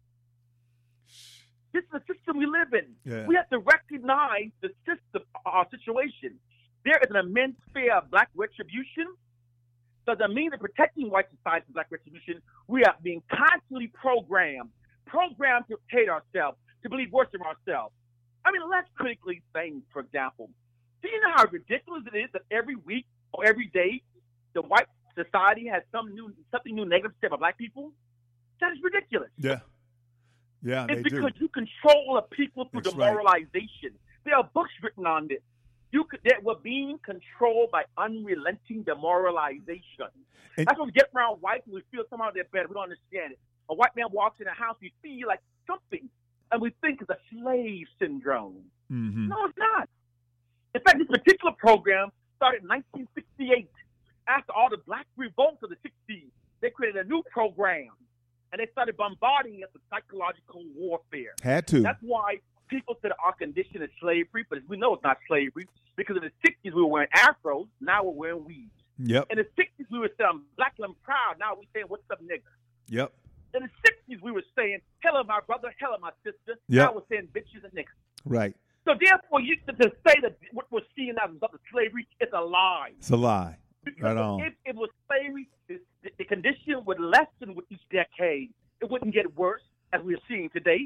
This is the system we live in. Yeah. We have to recognize the system, our situation. There is an immense fear of black retribution. So that means that protecting white society from black retribution, we are being constantly programmed to hate ourselves, to believe worse of ourselves. I mean, let's critically think, for example, do you know how ridiculous it is that every week or every day the white society has something new negative to say about black people? That is ridiculous. Yeah. Yeah, it's they because do. you control a people through That's right. demoralization. There are books written on this. That we're being controlled by unrelenting demoralization. And- That's when we get around white and we feel somehow they're better. We don't understand it. A white man walks in a house, we feel like something, and we think it's a slave syndrome. Mm-hmm. No, it's not. In fact, this particular program started in 1968. After all the black revolts of the 60s, they created a new program, and they started bombarding us with psychological warfare. Had to. That's why people said our condition is slavery, but we know it's not slavery because in the 60s we were wearing afros, now we're wearing weaves. Yep. In the 60s we were saying, I'm black and I'm proud, now we're saying, what's up, nigga? Yep. In the 60s we were saying, hello, my brother, hello, my sister. Yep. Now we're saying bitches and niggas. Right. So therefore, you to say that what we're seeing as a result of slavery is a lie. It's a lie. Because Right on. if it was slavery, the condition would lessen with each decade. It wouldn't get worse, as we're seeing today.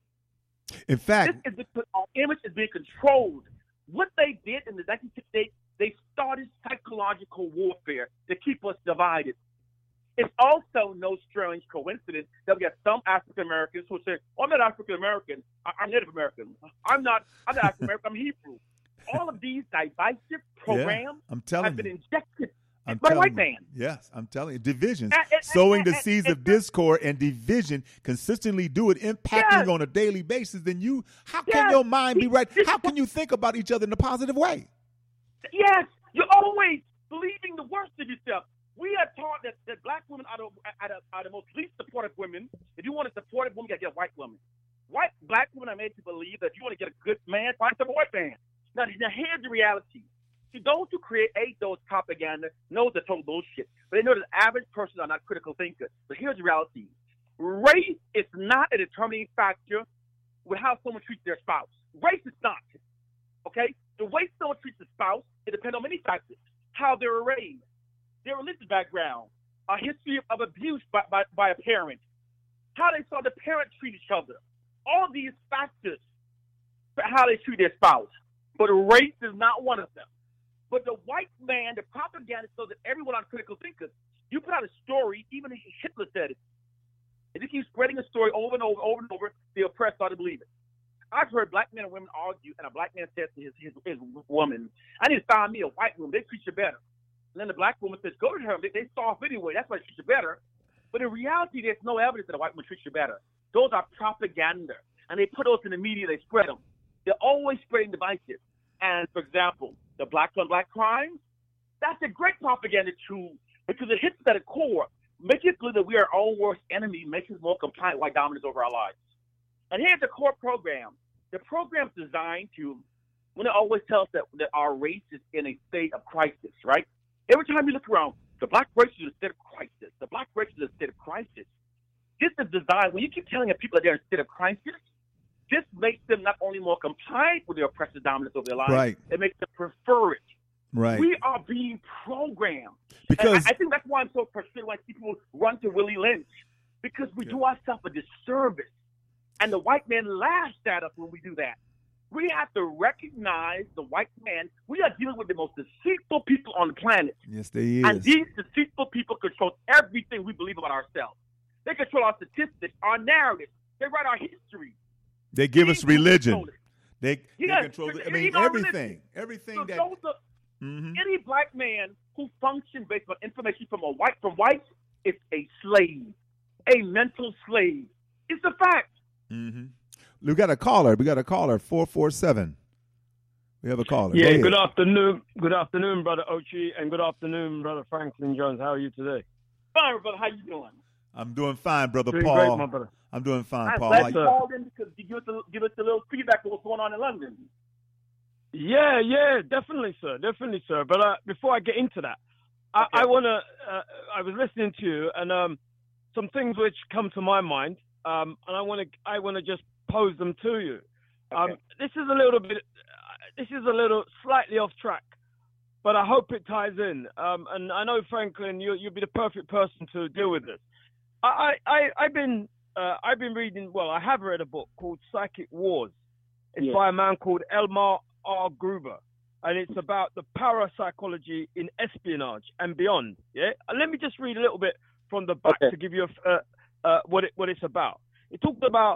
In fact, This is because our image is being controlled. What they did in the 1960s, they started psychological warfare to keep us divided. It's also no strange coincidence that we have some African Americans who say, "Oh, I'm not African American. I'm Native American. I'm not African American. I'm Hebrew." All of these divisive programs I'm telling have been you. injected I'm by telling white you. man. Yes, I'm telling you. Divisions. And- Sowing the and- seeds and- of discord and division, consistently do it, impacting Yes. on a daily basis, then how can Yes. your mind be right? This- How can you think about each other in a positive way? Yes, you're always believing the worst of yourself. We are taught that black women are the most least supportive women. If you want a supportive woman, you got to get a white woman. Black women are made to believe that if you want to get a good man, find some white man. Now here's the reality. See, those who create those propaganda know the total bullshit. But they know that the average person are not critical thinkers. But here's the reality. Race is not a determining factor with how someone treats their spouse. Race is not. Okay? The way someone treats a spouse, it depends on many factors. How they were raised, their religious background, a history of abuse by a parent, how they saw the parent treat each other. All these factors for how they treat their spouse. But race is not one of them. But the white man, the propaganda, so that everyone are critical thinkers. You put out a story, even Hitler said it. If you keep spreading a story over and over, the oppressed ought to believe it. I've heard black men and women argue, and a black man says to his woman, I need to find me a white woman. They treat you better. And then the black woman says, go to her. They soft anyway. That's why they treat you better. But in reality, there's no evidence that a white woman treats you better. Those are propaganda. And they put those in the media. They spread them. They're always spreading devices. And, for example, the black-on-black crimes, that's a great propaganda tool because it hits at a core, makes it clear that we are our own worst enemy, makes us more compliant white dominance over our lives. And here's the core program. The program's designed to, when it always tells us that our race is in a state of crisis, right? Every time you look around, the black race is in a state of crisis. The black race is in a state of crisis. This is designed, when you keep telling people that they're in a state of crisis, this makes them not only more compliant with their oppressive dominance over their lives, Right. it makes them prefer it. Right. We are being programmed. Because And I think that's why I'm so frustrated when people run to Willie Lynch, because we do ourselves a disservice. And the white man laughs at us when we do that. We have to recognize the white man. We are dealing with the most deceitful people on the planet. yes, they is. And these deceitful people control everything we believe about ourselves. They control our statistics, our narratives. They write our history. They give us These religion. control it. They Yes, control. I even mean, our everything. religion. Everything So that. those are- Mhm. Any black man who functions based on information from whites is a slave, a mental slave. It's a fact. Mm-hmm. We got a caller. 447. We have a caller. Yeah, Go good ahead. afternoon. Good afternoon, Brother Ochi, and good afternoon, Brother Franklin Jones. How are you today? Fine, brother. How you doing? I'm doing fine, brother Doing Paul. great, my brother. I'm doing fine, I'm Paul. glad How you you- called in because you give us a little feedback of what's going on in London. Yeah, definitely, sir. But before I get into that, Okay. I want to. I was listening to you, and some things which come to my mind, and I want to just pose them to you. Okay. This is a little slightly off track, but I hope it ties in. And I know, Franklin, you'll be the perfect person to deal with this. I've been reading. Well, I have read a book called Psychic Wars. It's by a man called Elmar R. Gruber, and it's about the parapsychology in espionage and beyond. Yeah, and let me just read a little bit from the back to give you what it's about. It talks about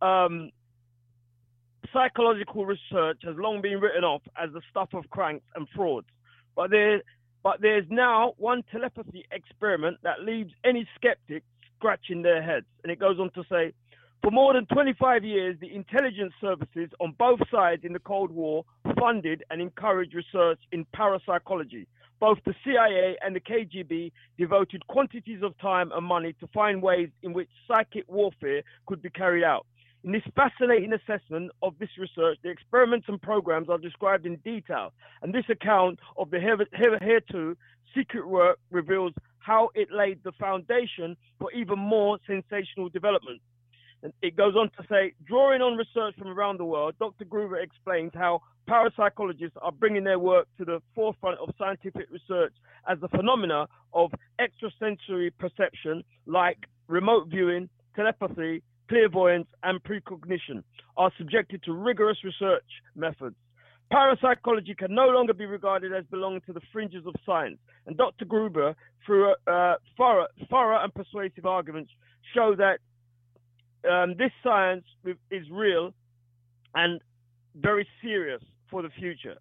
psychological research has long been written off as the stuff of cranks and frauds, but there's now one telepathy experiment that leaves any skeptic scratching their heads. And it goes on to say, for more than 25 years, the intelligence services on both sides in the Cold War funded and encouraged research in parapsychology. Both the CIA and the KGB devoted quantities of time and money to find ways in which psychic warfare could be carried out. In this fascinating assessment of this research, the experiments and programs are described in detail, and this account of the hereto secret work reveals how it laid the foundation for even more sensational developments. And it goes on to say, drawing on research from around the world, Dr. Gruber explains how parapsychologists are bringing their work to the forefront of scientific research as the phenomena of extrasensory perception, like remote viewing, telepathy, clairvoyance, and precognition, are subjected to rigorous research methods. Parapsychology can no longer be regarded as belonging to the fringes of science, and Dr. Gruber, through thorough and persuasive arguments, show that this science is real and very serious for the future.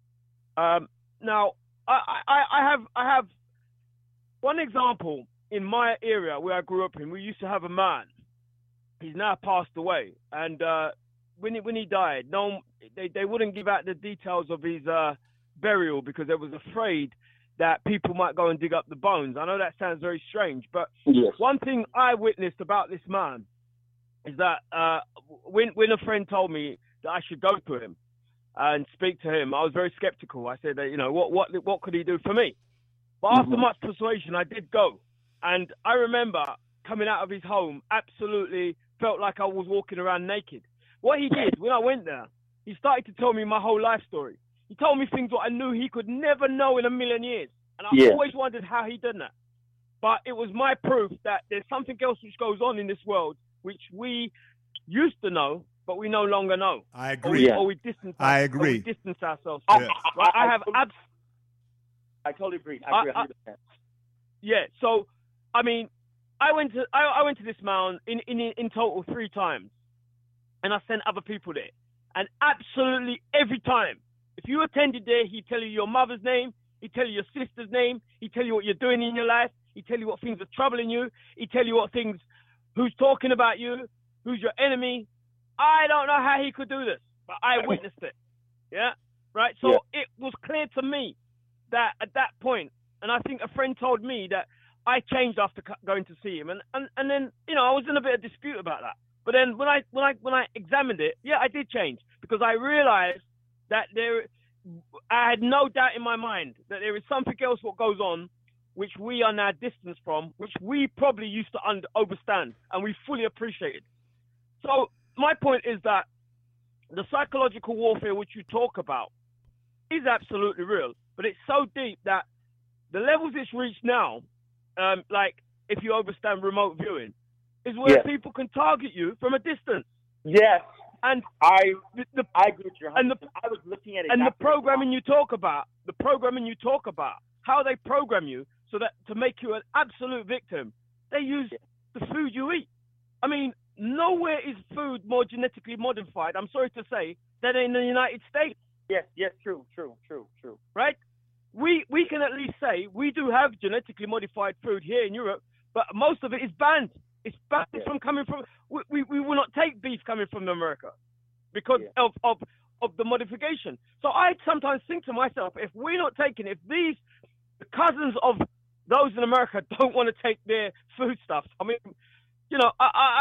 Now, I have one example in my area where I grew up in. We used to have a man. He's now passed away, and when he died, they wouldn't give out the details of his burial because they was afraid that people might go and dig up the bones. I know that sounds very strange, but Yes. one thing I witnessed about this man is that when a friend told me that I should go to him and speak to him, I was very skeptical. I said, what could he do for me? But after much persuasion, I did go, and I remember coming out of his home absolutely felt like I was walking around naked. What he did when I went there, he started to tell me my whole life story. He told me things that I knew he could never know in a million years, and I always wondered how he did that. But it was my proof that there's something else which goes on in this world which we used to know, but we no longer know. I agree. Or we distance. I agree. Or we distance ourselves. Yeah. I totally agree. I agree 100%. Yeah. So, I mean, I went to this mound in total 3 times, and I sent other people there, and absolutely every time, if you attended there, he'd tell you your mother's name, he'd tell you your sister's name, he'd tell you what you're doing in your life, he'd tell you what things are troubling you, he'd tell you what things, who's talking about you, who's your enemy. I don't know how he could do this, but I witnessed it. Yeah, right. So it was clear to me that at that point, and I think a friend told me that I changed after going to see him, and then I was in a bit of dispute about that. But then when I examined it, I did change, because I realized that I had no doubt in my mind that there is something else what goes on, which we are now distanced from, which we probably used to understand and we fully appreciated. So my point is that the psychological warfare which you talk about is absolutely real, but it's so deep that the levels it's reached now, like if you understand remote viewing, is where people can target you from a distance. Yes. And I agree with you. And I was looking at it. And the programming you talk about, how they program you so that to make you an absolute victim, they use the food you eat. I mean, nowhere is food more genetically modified, I'm sorry to say, than in the United States. Yes, true. Right? We can at least say we do have genetically modified food here in Europe, but most of it is banned. It's banned from coming from. We will not take beef coming from America because of the modification. So I sometimes think to myself, if we're not taking, if the cousins of those in America don't want to take their food stuff, I mean, You know,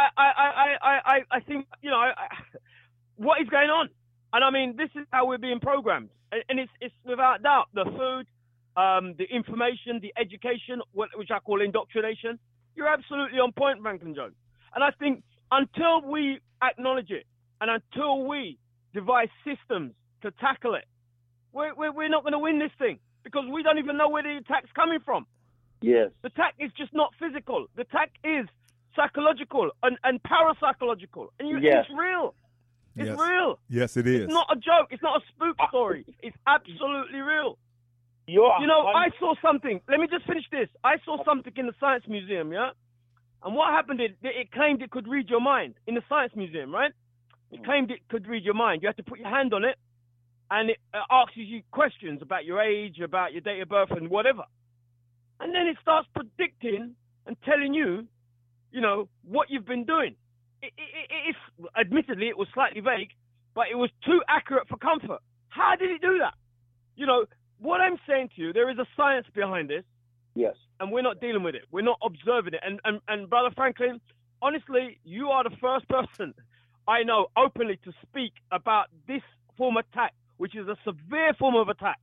I think, you know, what is going on? And I mean, this is how we're being programmed, and it's without doubt the food, the information, the education, which I call indoctrination. You're absolutely on point, Franklin Jones. And I think until we acknowledge it, and until we devise systems to tackle it, we're not going to win this thing, because we don't even know where the attack's coming from. Yes. The attack is just not physical. The attack is psychological and parapsychological. And it's real. It's real. Yes, it is. It's not a joke. It's not a spook story. It's absolutely real. You know, I saw something. Let me just finish this. I saw something in the Science Museum, yeah? And what happened is it claimed it could read your mind in the Science Museum, right? It claimed it could read your mind. You have to put your hand on it, and it asks you questions about your age, about your date of birth, and whatever. And then it starts predicting and telling you, you know, what you've been doing. Admittedly, it was slightly vague, but it was too accurate for comfort. How did it do that? You know, what I'm saying to you, there is a science behind this. Yes. And we're not dealing with it. We're not observing it. And Brother Franklin, honestly, you are the first person I know openly to speak about this form of attack, which is a severe form of attack.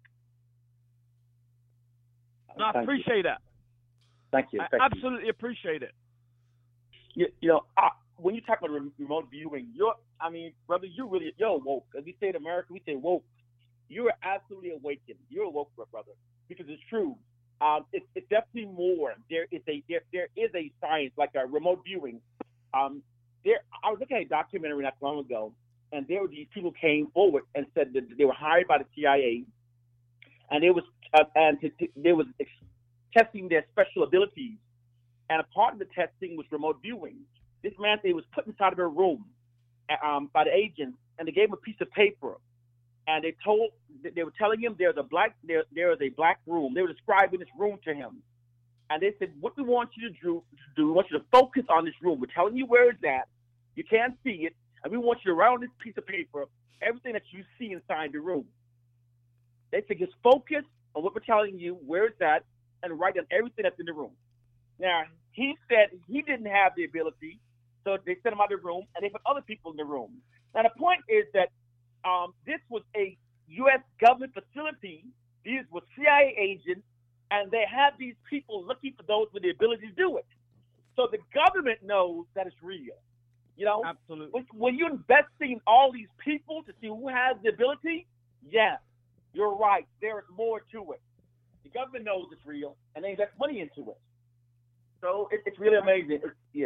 And I appreciate that. Thank you. I absolutely appreciate it. You know, when you talk about remote viewing, brother, you're woke. As we say in America, we say woke. You are absolutely awakened. You're woke, brother, because it's true. It's definitely more. There is a science like a remote viewing. I was looking at a documentary not long ago, and there were these people came forward and said that they were hired by the CIA, and they was testing their special abilities, and a part of the testing was remote viewing. This man, they was put inside of a room by the agents, and they gave him a piece of paper, and they were telling him there is a black room. They were describing this room to him, and they said, "What we want you to do, we want you to focus on this room. We're telling you where it's at. You can't see it, and we want you to write on this piece of paper everything that you see inside the room." They said, "Just focus on what we're telling you, where it's at, and write down everything that's in the room." Now, he said he didn't have the ability, so they sent him out of the room, and they put other people in the room. Now, the point is that this was a U.S. government facility. These were CIA agents, and they had these people looking for those with the ability to do it. So the government knows that it's real. You know, absolutely. When you're investing in all these people to see who has the ability, yes, you're right. There is more to it. The government knows it's real, and they invest money into it. So it's really amazing.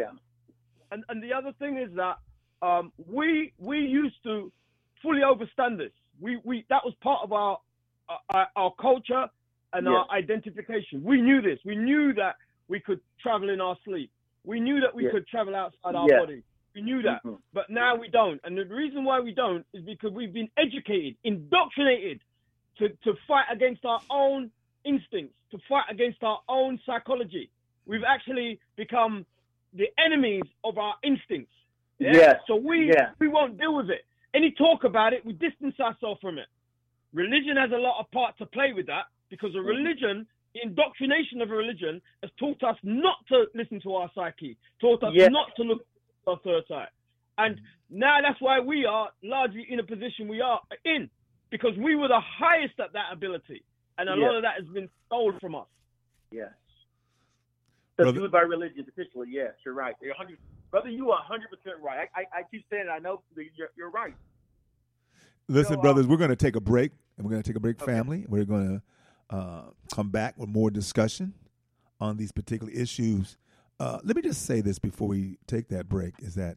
And the other thing is that we used to fully understand this. We that was part of our culture and our identification. We knew this. We knew that we could travel in our sleep. We knew that we could travel outside our body. We knew that. Mm-hmm. But now we don't. And the reason why we don't is because we've been educated, indoctrinated to fight against our own instincts, to fight against our own psychology. We've actually become the enemies of our instincts. Yeah? Yes. So we won't deal with it. Any talk about it, we distance ourselves from it. Religion has a lot of part to play with that, because a religion, the indoctrination of a religion, has taught us not to listen to our psyche, taught us not to look at our third eye. And now that's why we are largely in a position we are in, because we were the highest at that ability. And a lot of that has been stolen from us. Yes. Subdued by religion, particularly. Yes, you're right. Brother, you are 100% right. I keep saying it. I know you're right. Listen, brothers, we're going to take a break, and we're going to take a break, family. We're going to come back with more discussion on these particular issues. Let me just say this before we take that break, is that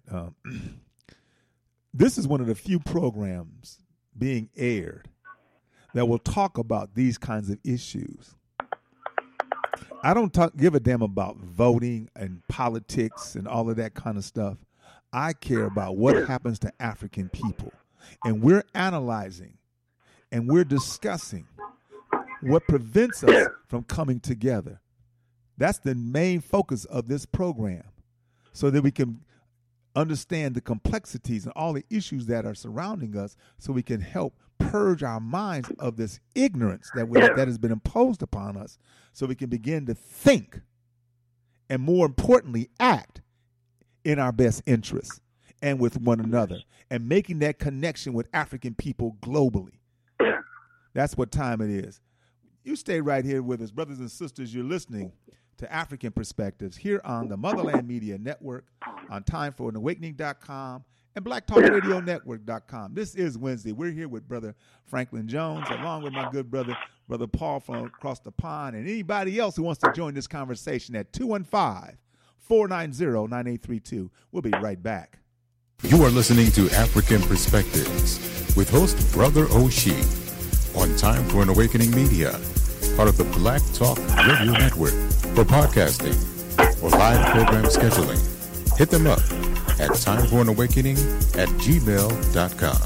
this is one of the few programs being aired that will talk about these kinds of issues. I don't give a damn about voting and politics and all of that kind of stuff. I care about what happens to African people. And we're analyzing and we're discussing what prevents us from coming together. That's the main focus of this program, so that we can understand the complexities and all the issues that are surrounding us, so we can help purge our minds of this ignorance that has been imposed upon us, so we can begin to think and, more importantly, act in our best interests and with one another, and making that connection with African people globally. That's what time it is. You stay right here with us, brothers and sisters. You're listening to African Perspectives here on the Motherland Media Network, on TimeForAnAwakening.com and BlackTalkRadioNetwork.com. This is Wednesday. We're here with Brother Franklin Jones, along with my good brother, Brother Paul from across the pond, and anybody else who wants to join this conversation at 215-490-9832. We'll be right back. You are listening to African Perspectives with host Brother O'Shea on Time for an Awakening Media, part of the Black Talk Radio Network. For podcasting or live program scheduling, hit them up at timeforanawakening@gmail.com.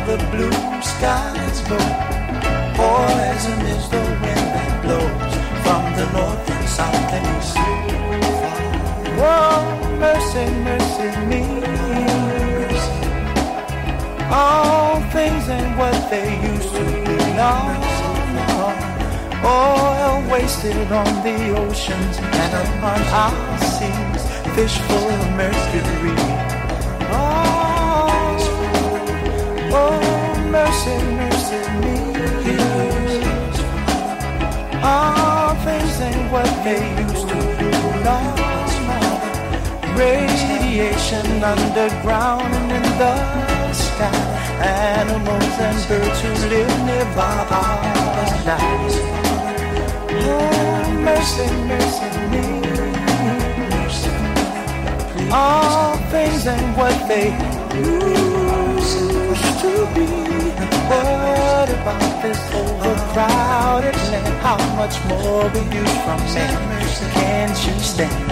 the blue skies glow. Poison is the wind that blows from the north and south and east. Oh, mercy, mercy me. All things ain't what they used to be. No, no. Oil wasted on the oceans and upon our seas. Fish full of mercury. Oh, mercy, mercy me. All things ain't what they used to be. No, no. Radiation underground and in the sky. Animals and birds who live nearby are nice. Oh, mercy, mercy me. All things ain't what they used to be. What about this overcrowded land? How much more will you from me? Can't you stand?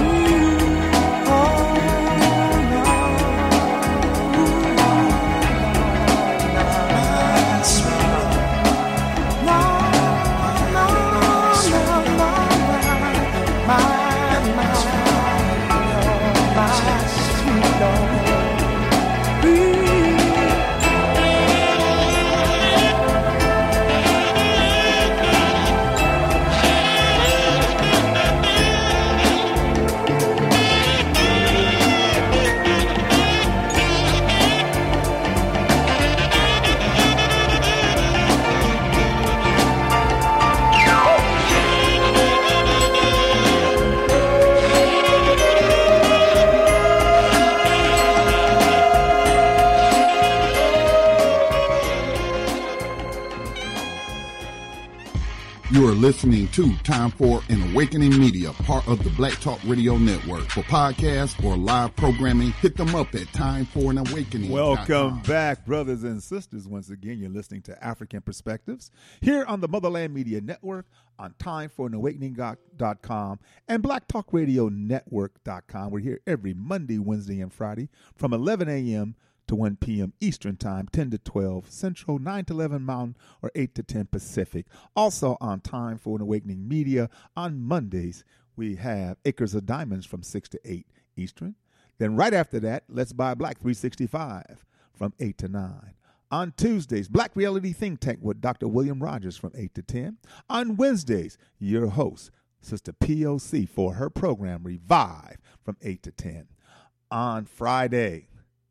You are listening to Time for an Awakening Media, part of the Black Talk Radio Network. For podcasts or live programming, hit them up at timeforanawakening.com. Welcome back, brothers and sisters. Once again, you're listening to African Perspectives here on the Motherland Media Network on timeforanawakening.com and blacktalkradionetwork.com. We're here every Monday, Wednesday, and Friday from 11 a.m. to 1 p.m. Eastern Time, 10 to 12 Central, 9 to 11 Mountain, or 8 to 10 Pacific. Also on Time for an Awakening Media on Mondays, we have Acres of Diamonds from 6 to 8 Eastern. Then right after that, Let's Buy Black 365 from 8 to 9. On Tuesdays, Black Reality Think Tank with Dr. William Rogers from 8 to 10. On Wednesdays, your host, Sister POC, for her program Revive from 8 to 10. On Friday,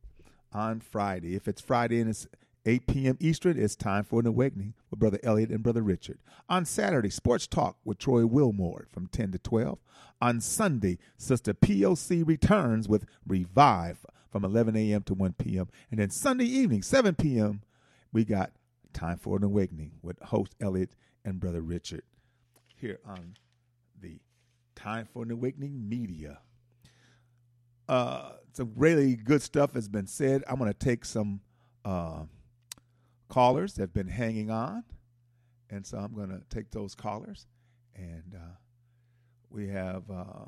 if it's Friday and it's 8 p.m. Eastern, it's Time for an Awakening with Brother Elliot and Brother Richard. On Saturday, Sports Talk with Troy Wilmore from 10 to 12. On Sunday, Sister POC returns with Revive from 11 a.m. to 1 p.m. And then Sunday evening, 7 p.m., we got Time for an Awakening with host Elliot and Brother Richard here on the Time for an Awakening Media. Some really good stuff has been said. I'm going to take some callers that have been hanging on, and so I'm going to take those callers. And we have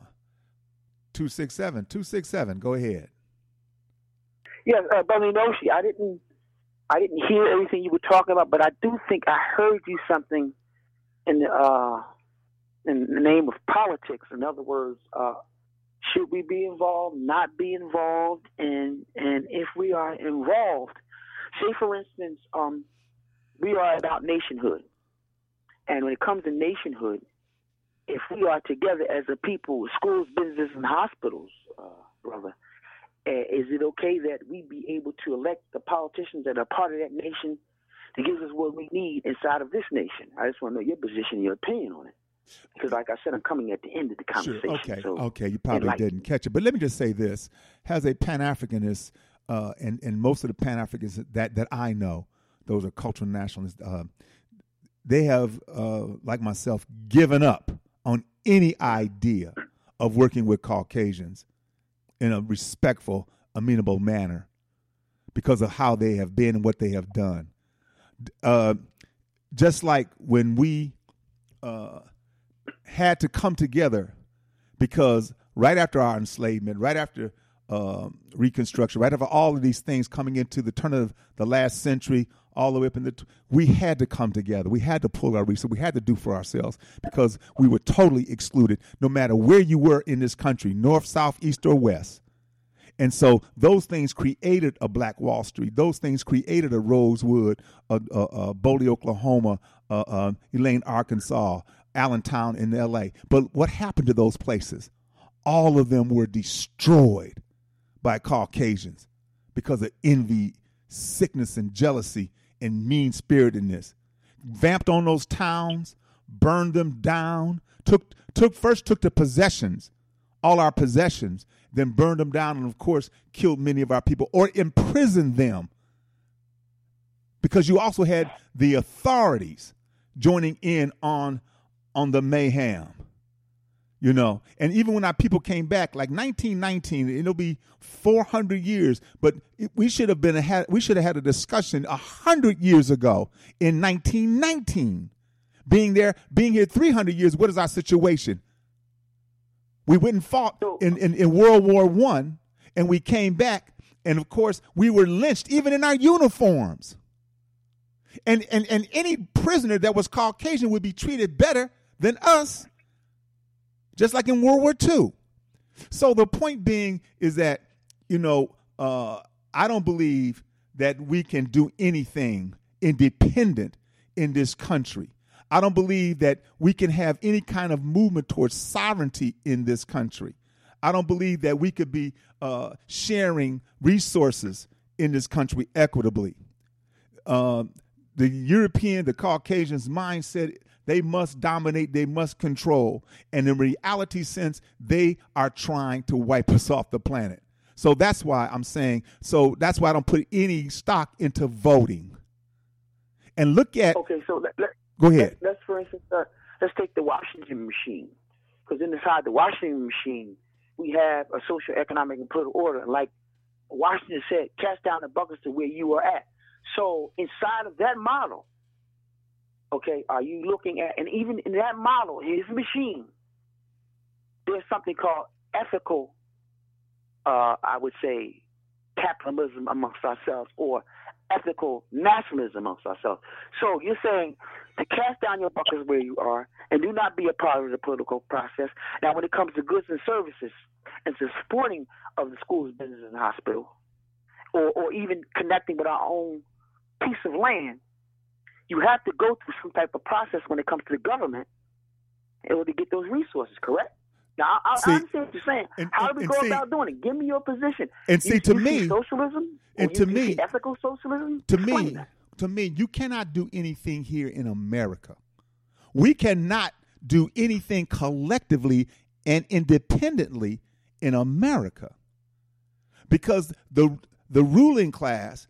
267. Go ahead. Yes, Brother Inoshi, I didn't hear everything you were talking about, but I do think I heard you something in the name of politics. In other words, should we be involved, not be involved, and if we are involved, say for instance, we are about nationhood, and when it comes to nationhood, if we are together as a people, schools, businesses, and hospitals, brother, is it okay that we be able to elect the politicians that are part of that nation to give us what we need inside of this nation? I just want to know your position, your opinion on it. Because, like I said, I'm coming at the end of the conversation. Sure. Okay. You probably didn't catch it. But let me just say this. As a Pan-Africanist, and most of the Pan-Africans that I know, those are cultural nationalists, they have, like myself, given up on any idea of working with Caucasians in a respectful, amenable manner because of how they have been and what they have done. Just like when we had to come together because right after our enslavement, right after Reconstruction, right after all of these things coming into the turn of the last century, all the way up in we had to come together. We had to pull our resources. We had to do for ourselves because we were totally excluded, no matter where you were in this country, north, south, east, or west. And so those things created a Black Wall Street. Those things created a Rosewood, Boley, Oklahoma, Elaine, Arkansas, Allentown in L.A. But what happened to those places? All of them were destroyed by Caucasians because of envy, sickness, and jealousy and mean-spiritedness. Vamped on those towns, burned them down, took the possessions, all our possessions, then burned them down, and of course killed many of our people or imprisoned them. Because you also had the authorities joining in on the mayhem. You know, and even when our people came back, like 1919, it'll be 400 years. But we should have had a discussion 100 years ago in 1919. Being here 300 years, what is our situation? We went and fought in World War I, and we came back, and of course we were lynched even in our uniforms. And any prisoner that was Caucasian would be treated better than us. Just like in World War II. So the point being is that, I don't believe that we can do anything independent in this country. I don't believe that we can have any kind of movement towards sovereignty in this country. I don't believe that we could be sharing resources in this country equitably. The Caucasians' mindset, they must dominate, they must control. And in reality sense, they are trying to wipe us off the planet. So that's why I'm saying, that's why I don't put any stock into voting. And look at... Okay, so go ahead. Let's, for instance, let's take the Washington machine. Because inside the Washington machine, we have a social, economic, and political order. Like Washington said, cast down the buckets to where you are at. So inside of that model, okay, are you looking at, and even in that model, his machine, there's something called ethical, I would say, capitalism amongst ourselves, or ethical nationalism amongst ourselves. So you're saying to cast down your buckets where you are and do not be a part of the political process. Now, when it comes to goods and services and to supporting of the schools, business, and hospital, or even connecting with our own piece of land, you have to go through some type of process when it comes to the government in order to get those resources, correct? Now, I understand what you're saying. How do we go about doing it? Give me your position. And see, to me, socialism, and to me, ethical socialism. To me, you cannot do anything here in America. We cannot do anything collectively and independently in America, because the ruling class,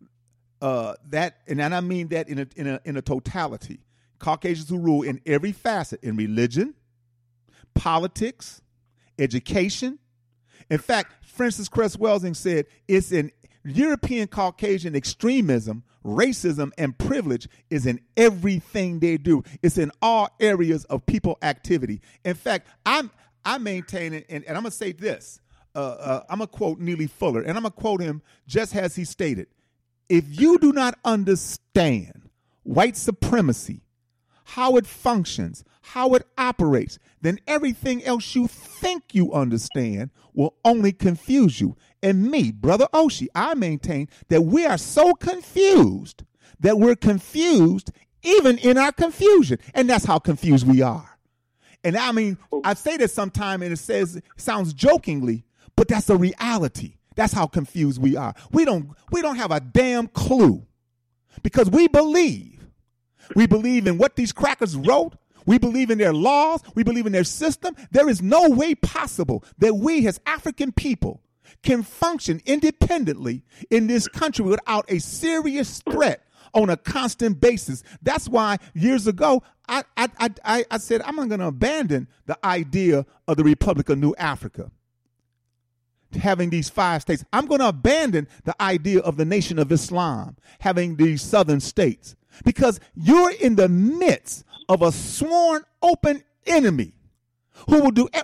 and I mean that in a totality, Caucasians who rule in every facet, in religion, politics, education. In fact, Francis Cress Welsing said it's in European Caucasian extremism, racism, and privilege is in everything they do. It's in all areas of people activity. In fact, I maintain it, and I'm going to say this. I'm going to quote Neely Fuller, and I'm going to quote him just as he stated. If you do not understand white supremacy, how it functions, how it operates, then everything else you think you understand will only confuse you. And me, Brother Oshie, I maintain that we are so confused that we're confused even in our confusion. And that's how confused we are. And I mean, I say this sometime and it sounds jokingly, but that's a reality. That's how confused we are. We don't have a damn clue because we believe in what these crackers wrote. We believe in their laws. We believe in their system. There is no way possible that we as African people can function independently in this country without a serious threat on a constant basis. That's why years ago I said I'm not going to abandon the idea of the Republic of New Africa, having these 5 states. I'm going to abandon the idea of the Nation of Islam, having these southern states, because you're in the midst of a sworn open enemy who will do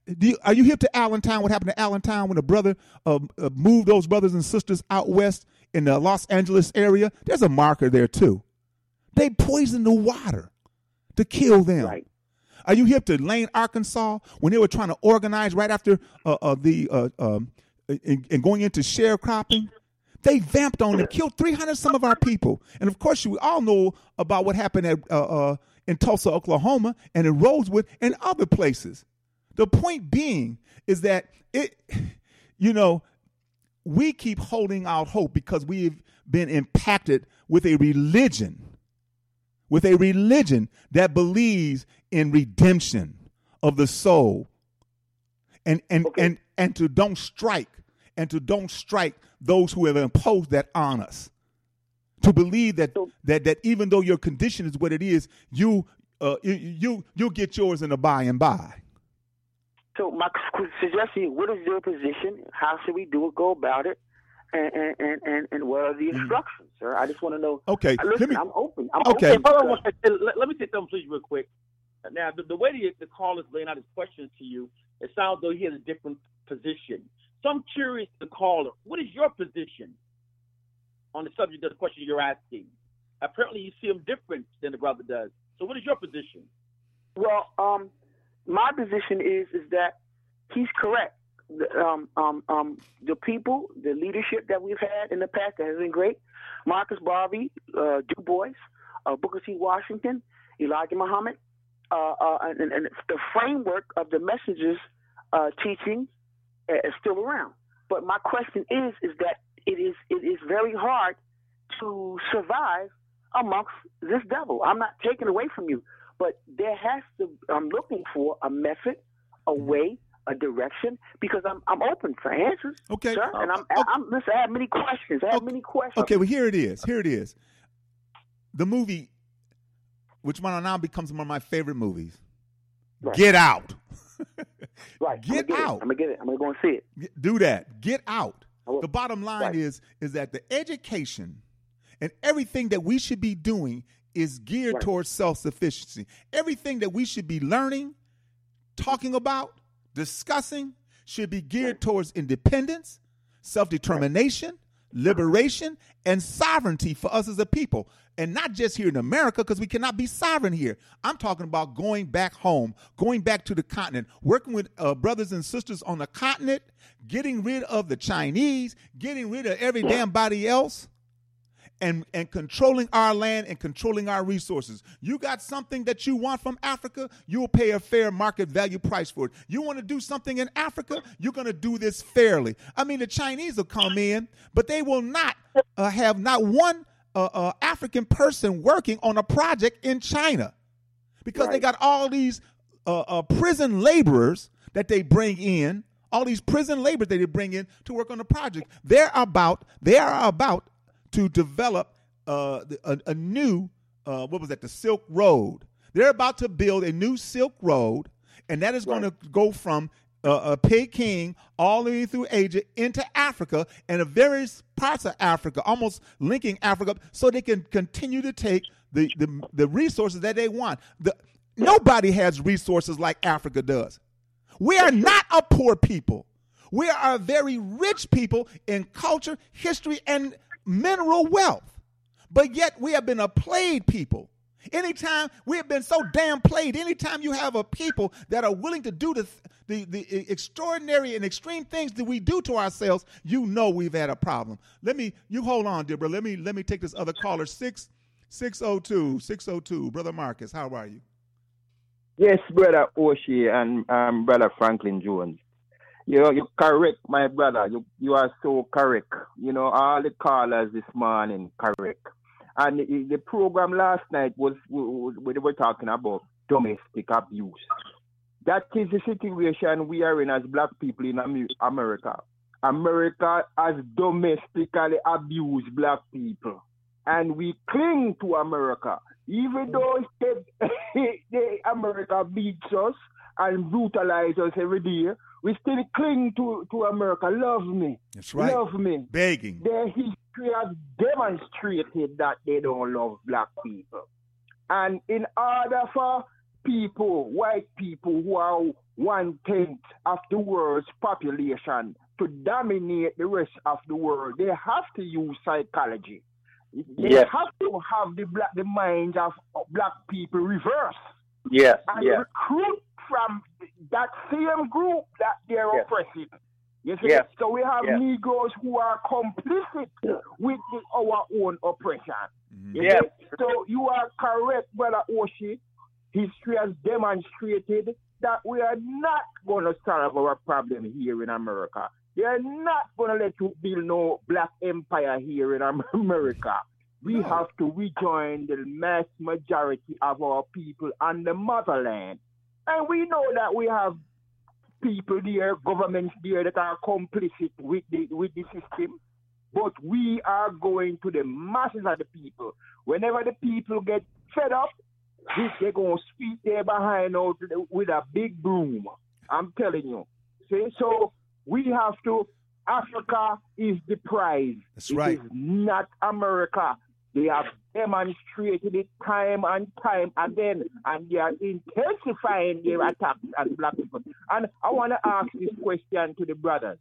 Are you hip to Allentown? What happened to Allentown when a brother moved those brothers and sisters out west in the Los Angeles area? There's a marker there too. They poisoned the water to kill them. Right. Are you hip to Lane, Arkansas, when they were trying to organize right after and going into sharecropping? They vamped on and killed 300 some of our people. And of course, you all know about what happened in Tulsa, Oklahoma, and in Rosewood and other places. The point being is that we keep holding out hope because we've been impacted with a religion that believes in redemption of the soul, and to don't strike those who have imposed that on us. To believe that even though your condition is what it is, you'll get yours in the by and by. So my suggestion: what is your position? How should we do it? Go about it? And what are the instructions, sir? I just want to know. Okay, listen, I'm open. Okay, open. Hold on one second. Let me say something, please, real quick. Now, the way the caller is laying out his questions to you, it sounds though he has a different position. So I'm curious, the caller, what is your position on the subject of the question you're asking? Apparently, you see him different than the brother does. So, what is your position? Well, my position is that he's correct. The people, the leadership that we've had in the past that has been great. Marcus Garvey, Du Bois, Booker T. Washington, Elijah Muhammad, and the framework of the messengers teaching is still around. But my question is that it is very hard to survive amongst this devil. I'm not taking away from you, but I'm looking for a method, a way, a direction, because I'm open for answers. Okay, sir. And listen, I have many questions. Okay, well here it is. The movie, which now becomes one of my favorite movies. Right. Get Out. Right. Get out. I'm gonna get it. I'm gonna go and see it. Do that. Get out. The bottom line is that the education and everything that we should be doing is geared towards self-sufficiency. Everything that we should be learning, talking about, discussing should be geared towards independence, self-determination, liberation, and sovereignty for us as a people. And not just here in America, because we cannot be sovereign here. I'm talking about going back home, going back to the continent, working with brothers and sisters on the continent, getting rid of the Chinese, getting rid of every damn body else, and controlling our land and controlling our resources. You got something that you want from Africa, you'll pay a fair market value price for it. You want to do something in Africa, you're going to do this fairly. I mean, the Chinese will come in, but they will not have not one African person working on a project in China, because they got all these prison laborers that they bring in, to work on the project. They are about to develop a new, the Silk Road. They're about to build a new Silk Road, and that is going to go from Peking all the way through Asia into Africa and the various parts of Africa, almost linking Africa, so they can continue to take the resources that they want. Nobody has resources like Africa does. We are not a poor people. We are a very rich people in culture, history, and mineral wealth. But yet we have been a played people. Anytime we have been so damn played, anytime you have a people that are willing to do the extraordinary and extreme things that we do to ourselves, you know we've had a problem. You hold on, dear brother. Let me take this other caller, 602. Brother Marcus, how are you? Yes, Brother Oshie and Brother Franklin Jones. You're correct, my brother. You are so correct. All the callers this morning correct. And the program last night we were talking about domestic abuse. That is the situation we are in as black people in America. America has domestically abused black people. And we cling to America. Even though America beats us and brutalizes us every day, we still cling to America. Love me. That's right. Love me. Begging. Their history has demonstrated that they don't love black people. And in order for people, white people who are 1/10 of the world's population to dominate the rest of the world, they have to use psychology. They have to have the minds of black people reversed. Yes. And recruit from that same group that they're oppressing. You see? So we have Negroes who are complicit with our own oppression. So you are correct, Brother Oshi. History has demonstrated that we are not going to solve our problem here in America. They are not going to let you build no black empire here in America. We have to rejoin the mass majority of our people on the motherland. And we know that we have people there, governments there that are complicit with the system. But we are going to the masses of the people. Whenever the people get fed up, they're going to sweep their behind out with a big broom. I'm telling you. See? So we have to, Africa is the prize. That's right. It is not America. They have demonstrated it time and time again, and they are intensifying their attacks on black people. And I want to ask this question to the brothers.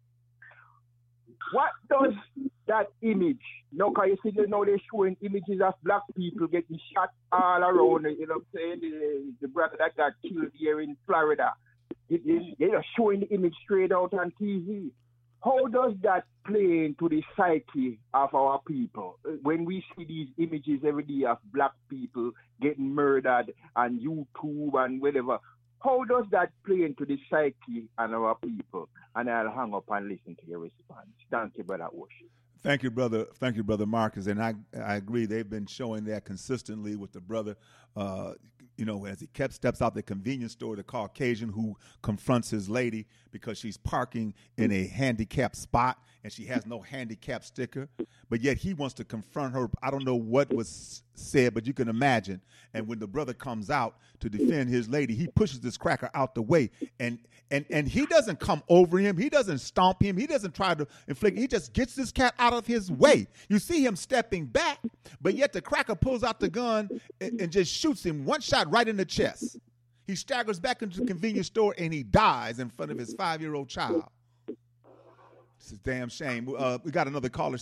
What does that image, because you see, they're showing images of black people getting shot all around, you know what I'm saying? The brother that got killed here in Florida, they're showing the image straight out on TV. How does that play into the psyche of our people when we see these images every day of black people getting murdered on YouTube and whatever? How does that play into the psyche of our people? And I'll hang up and listen to your response. Thank you, Brother Oshi. Thank you, brother. Thank you, Brother Marcus. And I agree. They've been showing that consistently with the brother. As he steps out the convenience store, the Caucasian who confronts his lady because she's parking in a handicapped spot and she has no handicap sticker, but yet he wants to confront her. I don't know what was said, but you can imagine. And when the brother comes out to defend his lady, he pushes this cracker out the way, and he doesn't come over him. He doesn't stomp him. He doesn't try to inflict. He just gets this cat out of his way. You see him stepping back, but yet the cracker pulls out the gun and just shoots him one shot right in the chest. He staggers back into the convenience store and he dies in front of his 5-year-old child. This is a damn shame. We got another caller,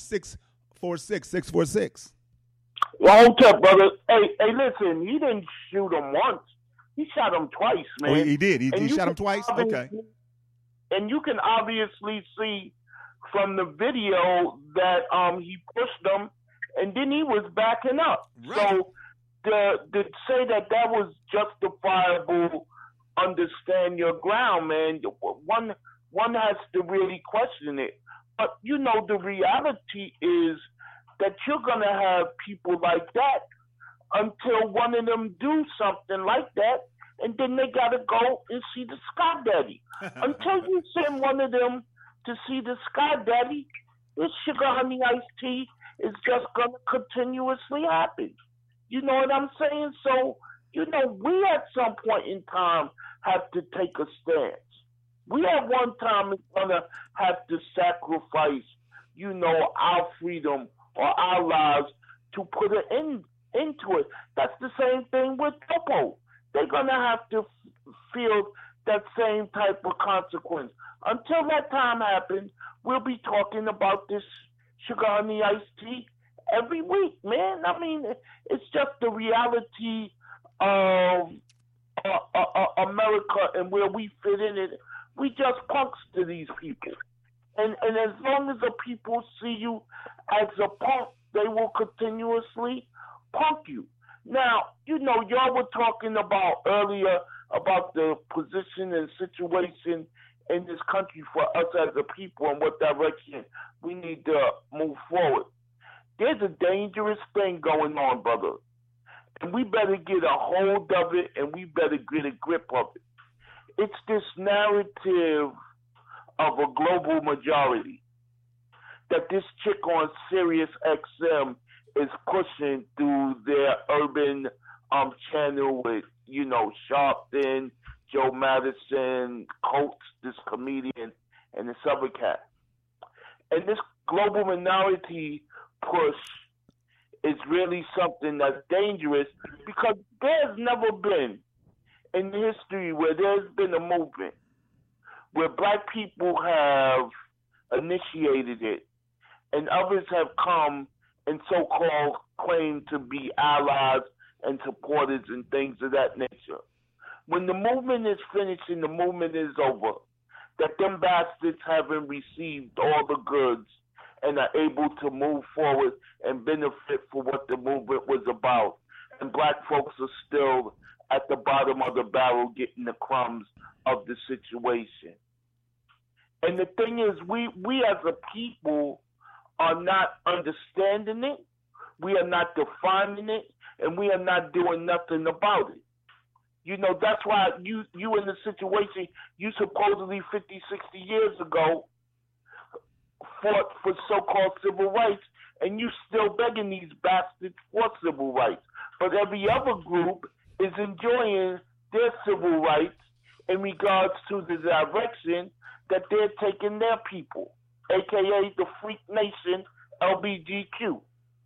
646. Well, hold up, brother. Hey, listen, he didn't shoot him once. He shot him twice, man. Oh, he did? He shot him twice? Okay. And you can obviously see from the video that he pushed him, and then he was backing up. Right. So to say that was justifiable, understand your ground, man, one has to really question it. But, the reality is that you're going to have people like that until one of them do something like that, and then they got to go and see the Sky Daddy. Until you send one of them to see the Sky Daddy, this Sugar Honey Iced Tea is just going to continuously happen. You know what I'm saying? So, we at some point in time have to take a stance. We at one time is going to have to sacrifice, our freedom or our lives to put an end into it. That's the same thing with Topo. They're going to have to feel that same type of consequence. Until that time happens, we'll be talking about this Sugar Honey Iced Tea every week, man. I mean, it's just the reality of America and where we fit in it. We just punks to these people. And as long as the people see you as a punk, they will continuously punk you. Now, y'all were talking about earlier about the position and situation in this country for us as a people and what direction we need to move forward. There's a dangerous thing going on, brother. And we better get a hold of it and we better get a grip of it. It's this narrative of a global majority that this chick on Sirius XM is pushing through their urban channel with, Sharpton, Joe Madison, Coates, this comedian, and this other cat. And this global minority push is really something that's dangerous because there's never been in history where there's been a movement where black people have initiated it and others have come and so-called claim to be allies and supporters and things of that nature. When the movement is finished and the movement is over, that them bastards haven't received all the goods and are able to move forward and benefit for what the movement was about. And black folks are still at the bottom of the barrel getting the crumbs of the situation. And the thing is, we as a people are not understanding it, we are not defining it, and we are not doing nothing about it. You know, that's why you in the situation, you supposedly 50, 60 years ago fought for so-called civil rights, and you still begging these bastards for civil rights. But every other group is enjoying their civil rights in regards to the direction that they're taking their people, a.k.a. the Freak Nation, LBGQ.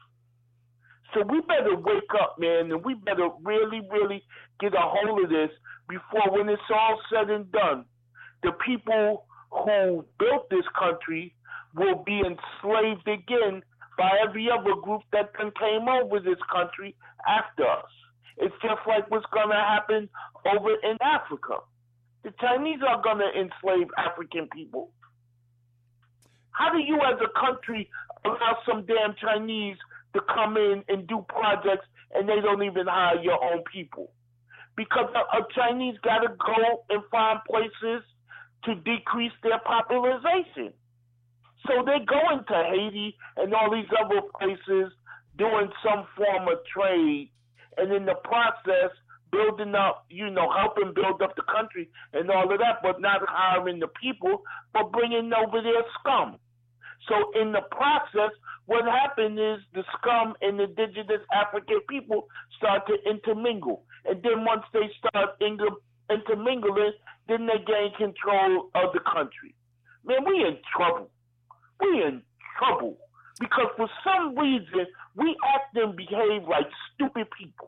So we better wake up, man, and we better really, really get a hold of this before, when it's all said and done, the people who built this country will be enslaved again by every other group that then came over this country after us. It's just like what's going to happen over in Africa. The Chinese are going to enslave African people. How do you as a country allow some damn Chinese to come in and do projects and they don't even hire your own people? Because a Chinese got to go and find places to decrease their population. So they're going to Haiti and all these other places doing some form of trade, and in the process building up, you know, helping build up the country and all of that, but not hiring the people, but bringing over their scum. So in the process, what happened is the scum and the indigenous African people start to intermingle. And then once they start intermingling, then they gain control of the country. Man, we in trouble. We in trouble. Because for some reason, we act and behave like stupid people.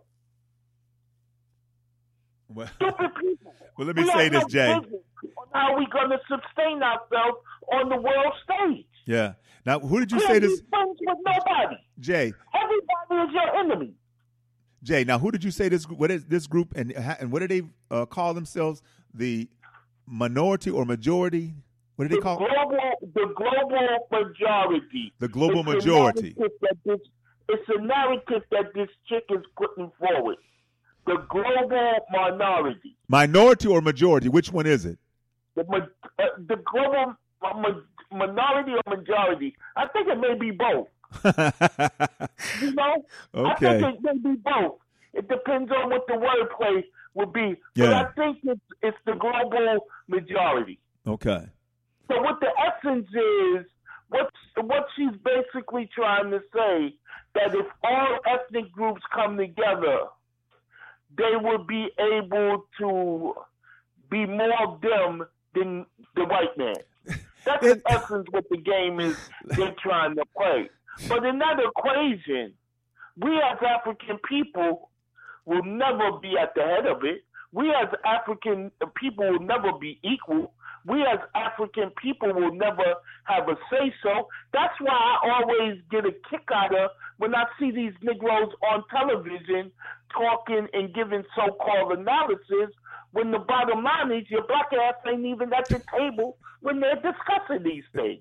Well, stupid people. Well, let me say this, Jay. On how are we going to sustain ourselves on the world stage? Yeah. Now, who did you say this? Friends with nobody. Jay. Everybody is your enemy. Jay, now who did you say this? What is this group, and what do they call themselves? The minority or majority? What do they call it? The global majority. The global majority. It's a narrative that this chick is putting forward. The global minority. Minority or majority? Which one is it? The global minority or majority. I think it may be both. You know? Okay. I think it may be both. It depends on what the wordplay would be. Yeah. But I think it's the global majority. Okay. So what the essence is, what she's basically trying to say, that if all ethnic groups come together, they will be able to be more of them than the white man. That's in essence what the game is they're trying to play. But in that equation, we as African people will never be at the head of it. We as African people will never be equal. We as African people will never have a say-so. That's why I always get a kick out of when I see these Negroes on television talking and giving so-called analysis, when the bottom line is your black ass ain't even at the table when they're discussing these things.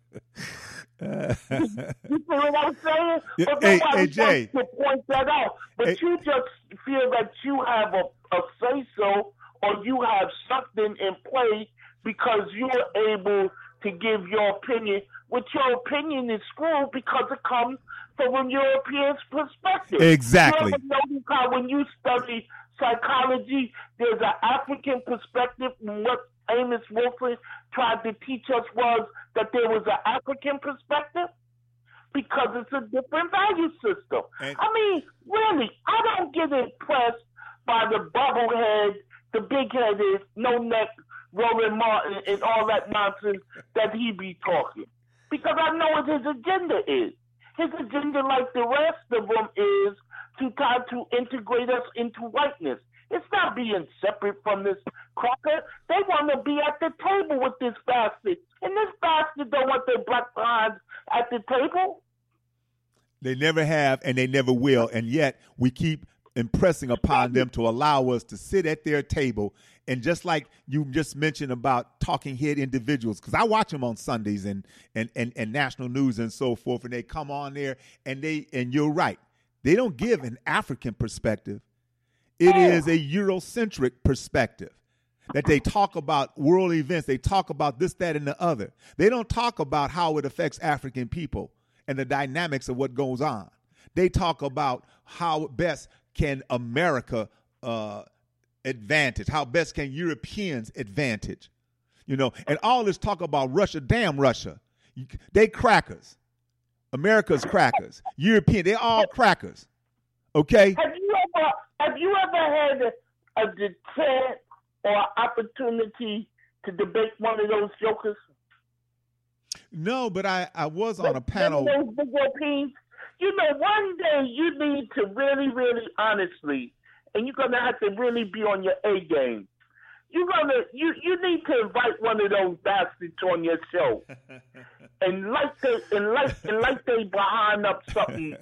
You see what I'm saying? Yeah, but nobody Jay. wants to point that out. But you just feel that you have a say-so, or you have something in play because you're able to give your opinion, which your opinion is screwed because it comes from a European's perspective. Exactly. You ever notice how when you study psychology, there's an African perspective, and what Amos Wilson tried to teach us was that there was an African perspective? Because it's a different value system. I mean, really, I don't get impressed by the bubblehead, the big-headed, no-neck, Roland Martin, and all that nonsense that he be talking. Because I know what his agenda is. His agenda, like the rest of them, is to try to integrate us into whiteness. It's not being separate from this cracker. They want to be at the table with this bastard. And this bastard don't want their black behinds at the table. They never have, and they never will. And yet we keep impressing upon them to allow us to sit at their table. And just like you just mentioned about talking head individuals, because I watch them on Sundays and national news and so forth, and they come on there and you're right. They don't give an African perspective. It is a Eurocentric perspective that they talk about world events. They talk about this, that, and the other. They don't talk about how it affects African people and the dynamics of what goes on. They talk about how best can America advantage, how best can Europeans advantage, and all this talk about Russia. Damn Russia. They crackers. America's crackers. European, they all crackers. Okay? Have you ever had a chance or opportunity to debate one of those jokers? No, but I was on a panel. Those big Europeans? One day you need to really, really honestly, and you're gonna have to really be on your A game. You need to invite one of those bastards on your show, and light they behind up something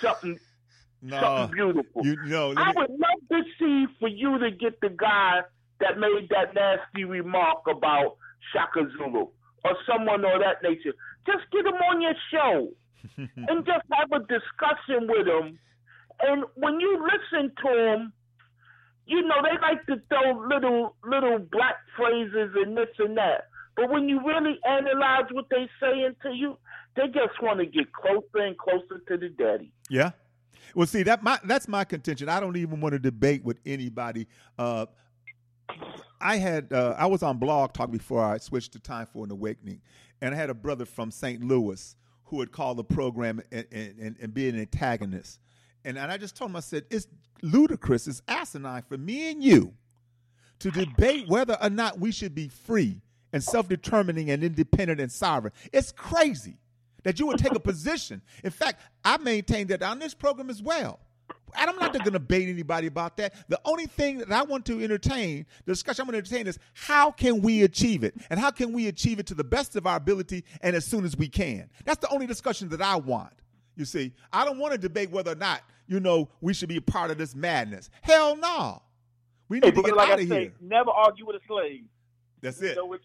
beautiful. I would love to see for you to get the guy that made that nasty remark about Shaka Zulu or someone of that nature. Just get him on your show and just have a discussion with him. And when you listen to him, they like to throw little black phrases and this and that. But when you really analyze what they're saying to you, they just want to get closer and closer to the daddy. Yeah. Well, see, that's my contention. I don't even want to debate with anybody. I was on Blog Talk before I switched to Time for an Awakening, and I had a brother from St. Louis who would call the program and be an antagonist. And I just told him, I said, it's ludicrous, it's asinine for me and you to debate whether or not we should be free and self-determining and independent and sovereign. It's crazy that you would take a position. In fact, I maintain that on this program as well. I'm not going to debate anybody about that. The only thing that I want to entertain, the discussion I'm going to entertain is how can we achieve it? And how can we achieve it to the best of our ability and as soon as we can? That's the only discussion that I want. You see, I don't want to debate whether or not, we should be a part of this madness. Hell no. We need to get out of here. Never argue with a slave. That's it. No,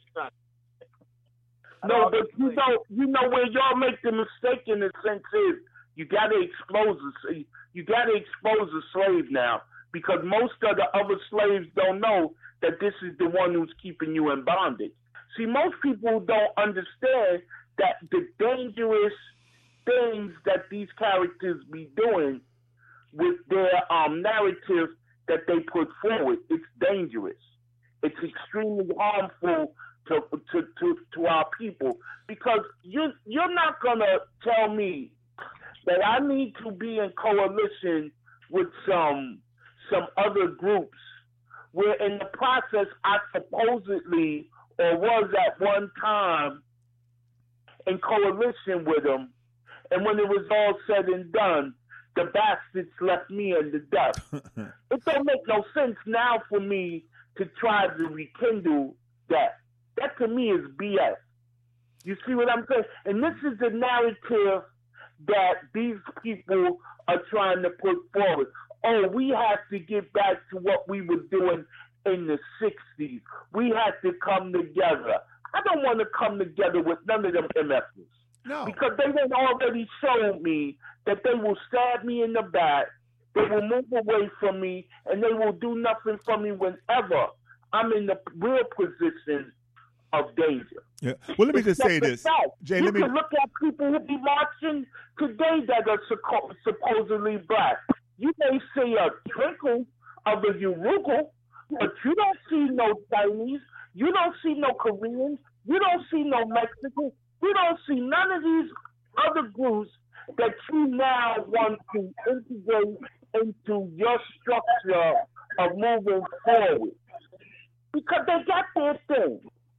but where y'all make the mistake in a sense is you got to expose a slave now, because most of the other slaves don't know that this is the one who's keeping you in bondage. See, most people don't understand that the dangerous things that these characters be doing with their narrative that they put forward, it's dangerous. It's extremely harmful to our people, because you're not gonna tell me that I need to be in coalition with some other groups where in the process I supposedly or was at one time in coalition with them, and when it was all said and done, the bastards left me in the dust. It don't make no sense now for me to try to rekindle that. That to me is BS. You see what I'm saying? And this is the narrative that these people are trying to put forward. Oh, we have to get back to what we were doing in the 60s. We have to come together. I don't want to come together with none of them MFs. No. Because they have already shown me that they will stab me in the back, they will move away from me, and they will do nothing for me whenever I'm in the real position of danger. Yeah. Well, let me just say this. Jay, you can look at people who be marching today that are supposedly black. You may see a trickle of the Uruguay, but you don't see no Chinese, you don't see no Koreans, you don't see no Mexicans, you don't see none of these other groups that you now want to integrate into your structure of moving forward. Because they got their thing.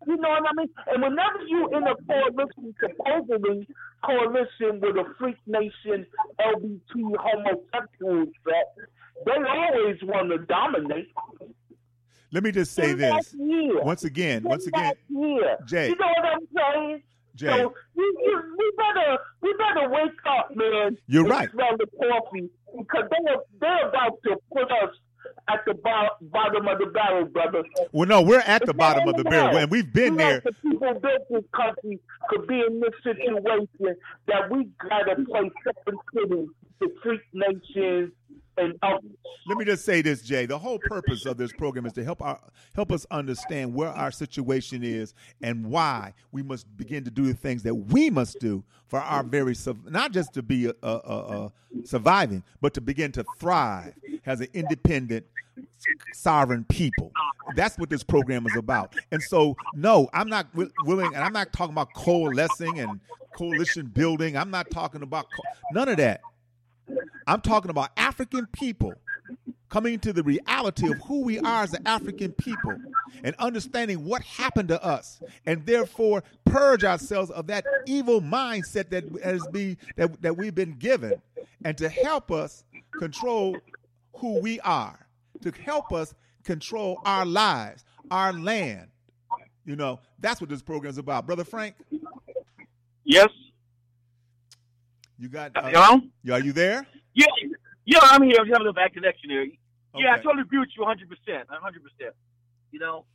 You know what I mean? And whenever you in a coalition, supposedly coalition with a freak nation, LGBT homosexual set, they always want to dominate. Let me just say this once again, Jay. You know what I'm saying? Jay. So we better wake up, man. You're and right. Smell the coffee, because they're about to put us at the bottom of the barrel, brother. Well, no, we're at the bottom of the barrel, and we've been there. The people built this country could be in this situation that we gotta play second fiddle to freak nations and others. Let me just say this, Jay. The whole purpose of this program is to help us understand where our situation is and why we must begin to do the things that we must do for our very not just to be surviving, but to begin to thrive as an independent, sovereign people. That's what this program is about. And so, no, I'm not willing, and I'm not talking about coalescing and coalition building. I'm not talking about none of that. I'm talking about African people coming to the reality of who we are as an African people and understanding what happened to us, and therefore purge ourselves of that evil mindset that we've been given, and to help us control who we are, to help us control our lives, our land. You know, that's what this program is about. Brother Frank? Yes. You got hello? Are you there? Yeah, I'm here. I'm having a bad connection here. Okay. Yeah, I totally agree with you 100%. 100%. You know,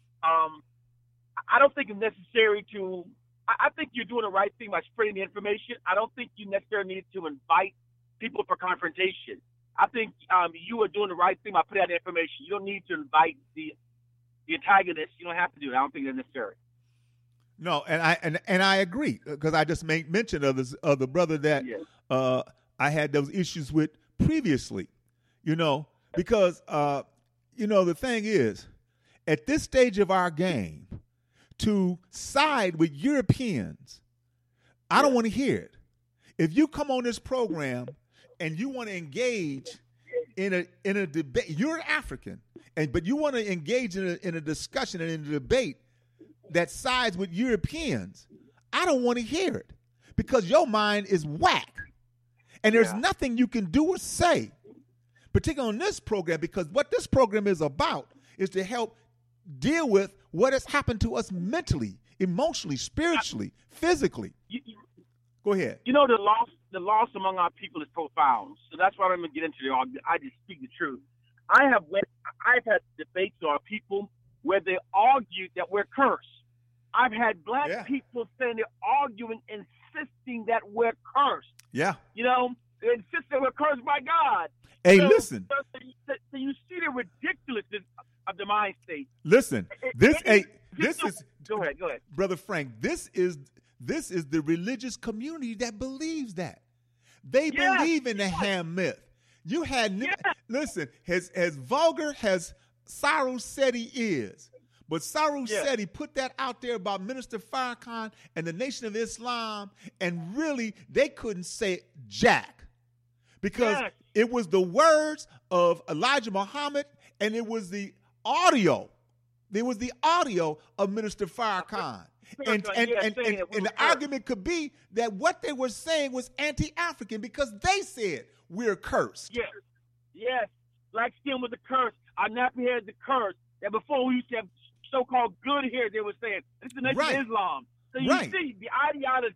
I don't think it's necessary to. I think you're doing the right thing by spreading the information. I don't think you necessarily need to invite people for confrontation. I think you are doing the right thing by putting out the information. You don't need to invite the antagonist. You don't have to do it. I don't think that's necessary. No, and I agree, because I just made mention of the brother that I had those issues with previously, you know, because you know, the thing is, at this stage of our game, to side with Europeans, I don't want to hear it. If you come on this program and you want to engage in a debate, you're an African, but you want to engage in a discussion and in a debate that sides with Europeans, I don't want to hear it, because your mind is whack. And there's nothing you can do or say, particularly on this program, because what this program is about is to help deal with what has happened to us mentally, emotionally, spiritually, physically. Go ahead. You know, the loss among our people is profound. So that's why I'm going to get into the argument. I just speak the truth. I've had debates with our people where they argued that we're cursed. I've had black people saying they're arguing, insisting that we're cursed. Yeah. You know, they insist that we're cursed by God. Hey, listen. So you see the ridiculousness of the mind state. Lthis is. Go ahead. Brother Frank, this is the religious community that believes that. They believe in the Ham myth. You had, listen, as vulgar as Saru said he is, but Saru said he put that out there about Minister Farrakhan and the Nation of Islam, and really they couldn't say jack, because it was the words of Elijah Muhammad, and it was the audio. There was the audio of Minister Farrakhan. And the argument could be that what they were saying was anti-African, because they said we're cursed. Yes. Black skin was a curse. Our nappy hair is a curse. That before we used to have so-called good hair, they were saying this is the Nation of Islam. So you see the ideology,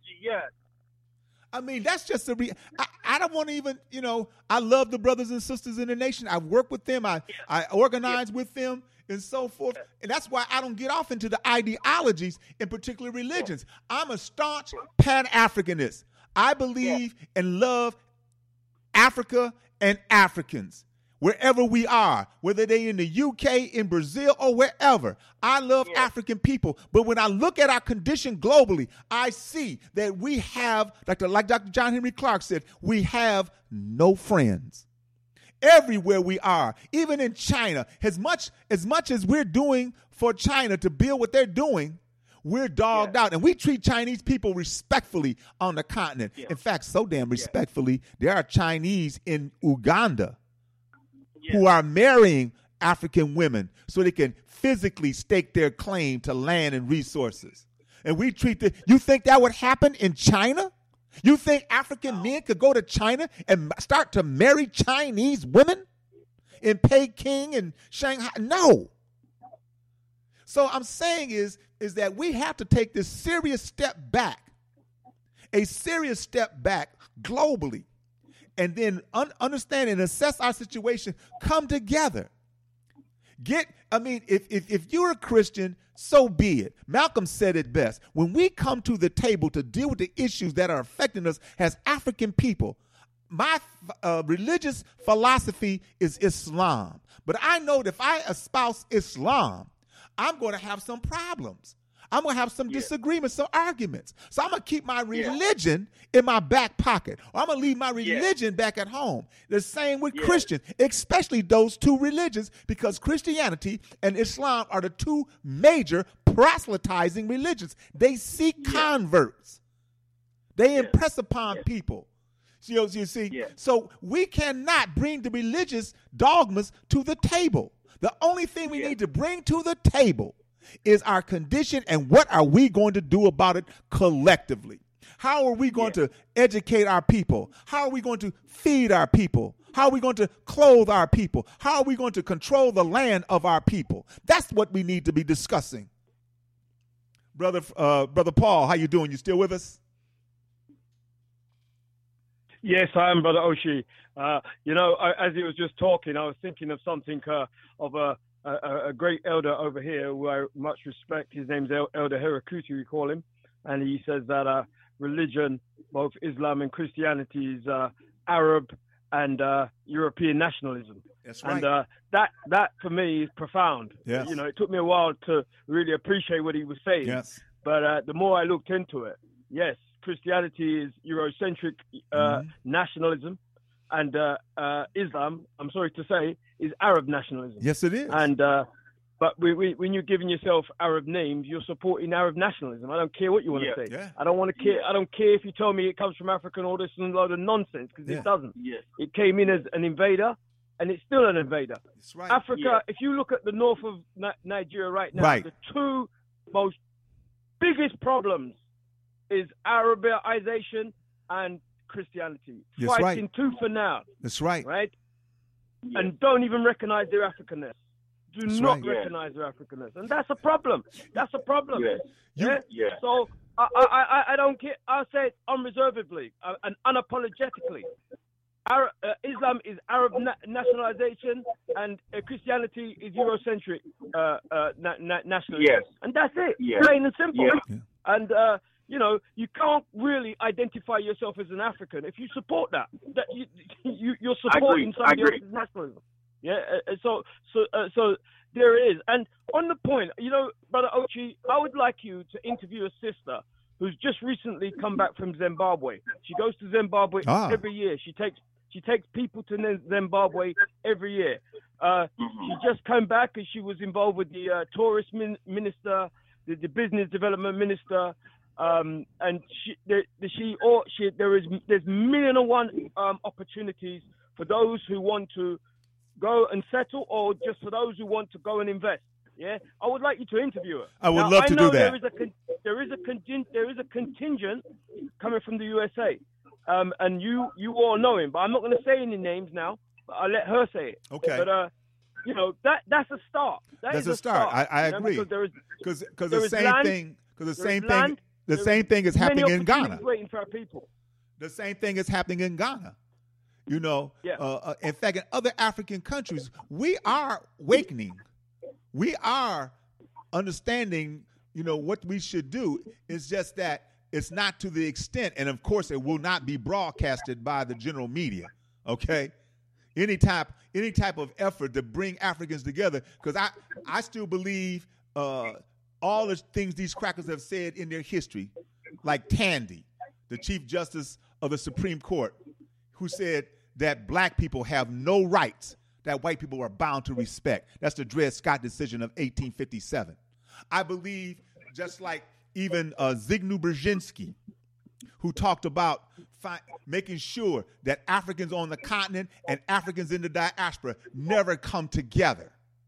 I mean, that's just I don't want to even, you know, I love the brothers and sisters in the nation. I work with them. I organize with them and so forth. And that's why I don't get off into the ideologies in particular religions. I'm a staunch Pan-Africanist. I believe and love Africa and Africans, wherever we are, whether they're in the UK, in Brazil, or wherever. I love African people. But when I look at our condition globally, I see that we have, like Dr. John Henry Clark said, we have no friends. Everywhere we are, even in China, as much as we're doing for China to build what they're doing, we're dogged out. And we treat Chinese people respectfully on the continent. In fact, so damn respectfully, there are Chinese in Uganda who are marrying African women so they can physically stake their claim to land and resources. And we treat you think that would happen in China? You think African men could go to China and start to marry Chinese women in Peking and Shanghai? No. So I'm saying is that we have to take this serious step back, a serious step back globally, and then understand and assess our situation, come together. If you're a Christian, so be it. Malcolm said it best. When we come to the table to deal with the issues that are affecting us as African people, my religious philosophy is Islam. But I know that if I espouse Islam, I'm going to have some problems. I'm going to have some disagreements, some arguments. So I'm going to keep my religion in my back pocket. Or I'm going to leave my religion back at home. The same with Christians, especially those two religions, because Christianity and Islam are the two major proselytizing religions. They seek converts. They impress upon people. You see, so we cannot bring the religious dogmas to the table. The only thing we need to bring to the table is our condition, and what are we going to do about it collectively? How are we going to educate our people? How are we going to feed our people? How are we going to clothe our people? How are we going to control the land of our people? That's what we need to be discussing. Brother Paul, how you doing? You still with us? Yes, I am, Brother Oshie. As he was just talking, I was thinking of something of a great elder over here who I much respect. His name's Elder Herakuti, we call him. And he says that religion, both Islam and Christianity, is Arab and European nationalism. That's right. And that for me is profound. Yes. It took me a while to really appreciate what he was saying. Yes. But the more I looked into it, yes, Christianity is Eurocentric nationalism, and Islam, I'm sorry to say, is Arab nationalism. Yes, it is. And but when you're giving yourself Arab names, you're supporting Arab nationalism. I don't care what you want to say. Yeah. I don't want to care. I don't care if you tell me it comes from Africa and all this and a load of nonsense, because it doesn't. Yes. It came in as an invader, and it's still an invader. That's right. Africa, if you look at the north of Nigeria right now, the two most biggest problems is Arabization and Christianity. That's Fighting right. tooth and nail. That's right. Right? Yes. And don't even recognize their Africanness. Do That's not right. recognize their Africanness. And that's a problem. That's a problem. Yes. So I don't care. I'll say it unreservedly and unapologetically. Islam is Arab nationalization, and Christianity is Eurocentric nationalism. Yes. And that's it. Yes. Plain and simple. Yeah. And you can't really identify yourself as an African if you support that. You're supporting somebody else's nationalism. Yeah. So there is. And on the point, Brother Ochi, I would like you to interview a sister who's just recently come back from Zimbabwe. She goes to Zimbabwe every year. She takes people to Zimbabwe every year. She just came back and she was involved with the tourist minister, the business development minister, and there's million and one opportunities for those who want to go and settle, or just for those who want to go and invest. Yeah, I would like you to interview her. I would love to do that. There is a contingent coming from the USA, and you all know him, but I'm not going to say any names now. But I'll let her say it. Okay. But that's a start. That's a start. I agree. Because the same thing is happening in Ghana. Waiting for our people. The same thing is happening in Ghana. In fact, in other African countries, we are awakening. We are understanding, what we should do. It's just that it's not to the extent, and of course, it will not be broadcasted by the general media. Okay, any type of effort to bring Africans together, because I still believe all the things these crackers have said in their history, like Tandy, the Chief Justice of the Supreme Court, who said that black people have no rights that white people are bound to respect. That's the Dred Scott decision of 1857. I believe, just like even Zygmunt Brzezinski, who talked about making sure that Africans on the continent and Africans in the diaspora never come together.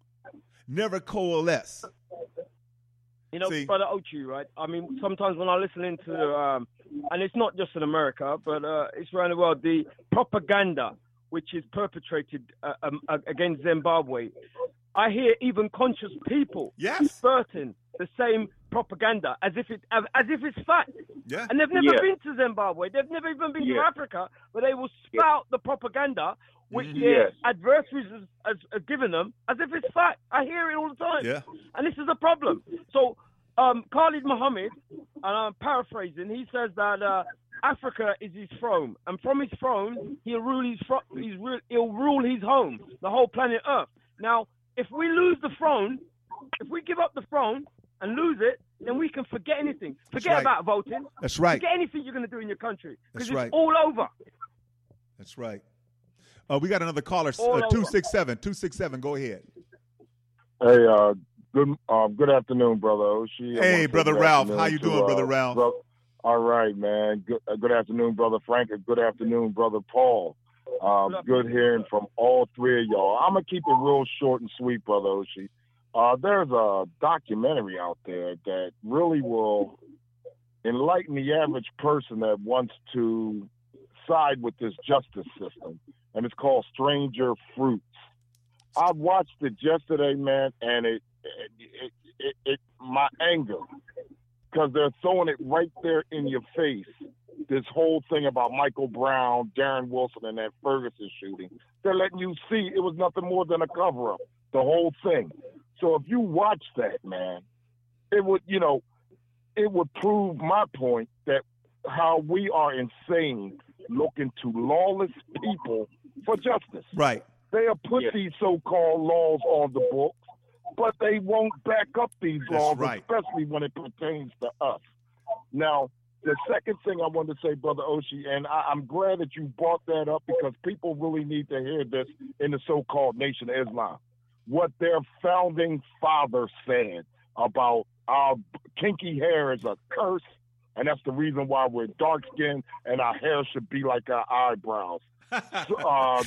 never coalesce. You know, See? Brother Ochi, right? I mean, sometimes when I listen into, and it's not just in America, but it's around the world, the propaganda which is perpetrated against Zimbabwe, I hear even conscious people dispersing the same propaganda as if it's fact. Yeah. And they've never been to Zimbabwe. They've never even been to Africa, but they will spout the propaganda which their adversaries have given them as if it's fact. I hear it all the time. Yeah. And this is a problem. So Khalid Muhammad, and I'm paraphrasing, he says that Africa is his throne, and from his throne he'll rule he'll rule his home, the whole planet Earth. Now, if we lose the throne, if we give up the throne and lose it, then we can forget anything. Forget about voting. That's right. Forget anything you're going to do in your country, because That's right. it's all over. That's right. We got another caller, 267. 267, go ahead. Hey, good afternoon, Brother Oshi. Hey, Brother Ralph. How you doing, Brother Ralph? All right, man. Good afternoon, Brother Frank, and good afternoon, Brother Paul. Good hearing from all three of y'all. I'm going to keep it real short and sweet, Brother Oshi. There's a documentary out there that really will enlighten the average person that wants to side with this justice system, and it's called Stranger Fruits. I watched it yesterday, man, and it my anger, because they're throwing it right there in your face. This whole thing about Michael Brown, Darren Wilson, and that Ferguson shooting, they're letting you see it was nothing more than a cover-up, the whole thing. So if you watch that, man, it would prove my point that how we are insane looking to lawless people for justice. Right. They have put these so-called laws on the books, but they won't back up these laws, especially when it pertains to us. Now, the second thing I wanted to say, Brother Oshi, and I'm glad that you brought that up, because people really need to hear this in the so-called Nation of Islam. What their founding father said about our kinky hair is a curse, and that's the reason why we're dark-skinned and our hair should be like our eyebrows. No,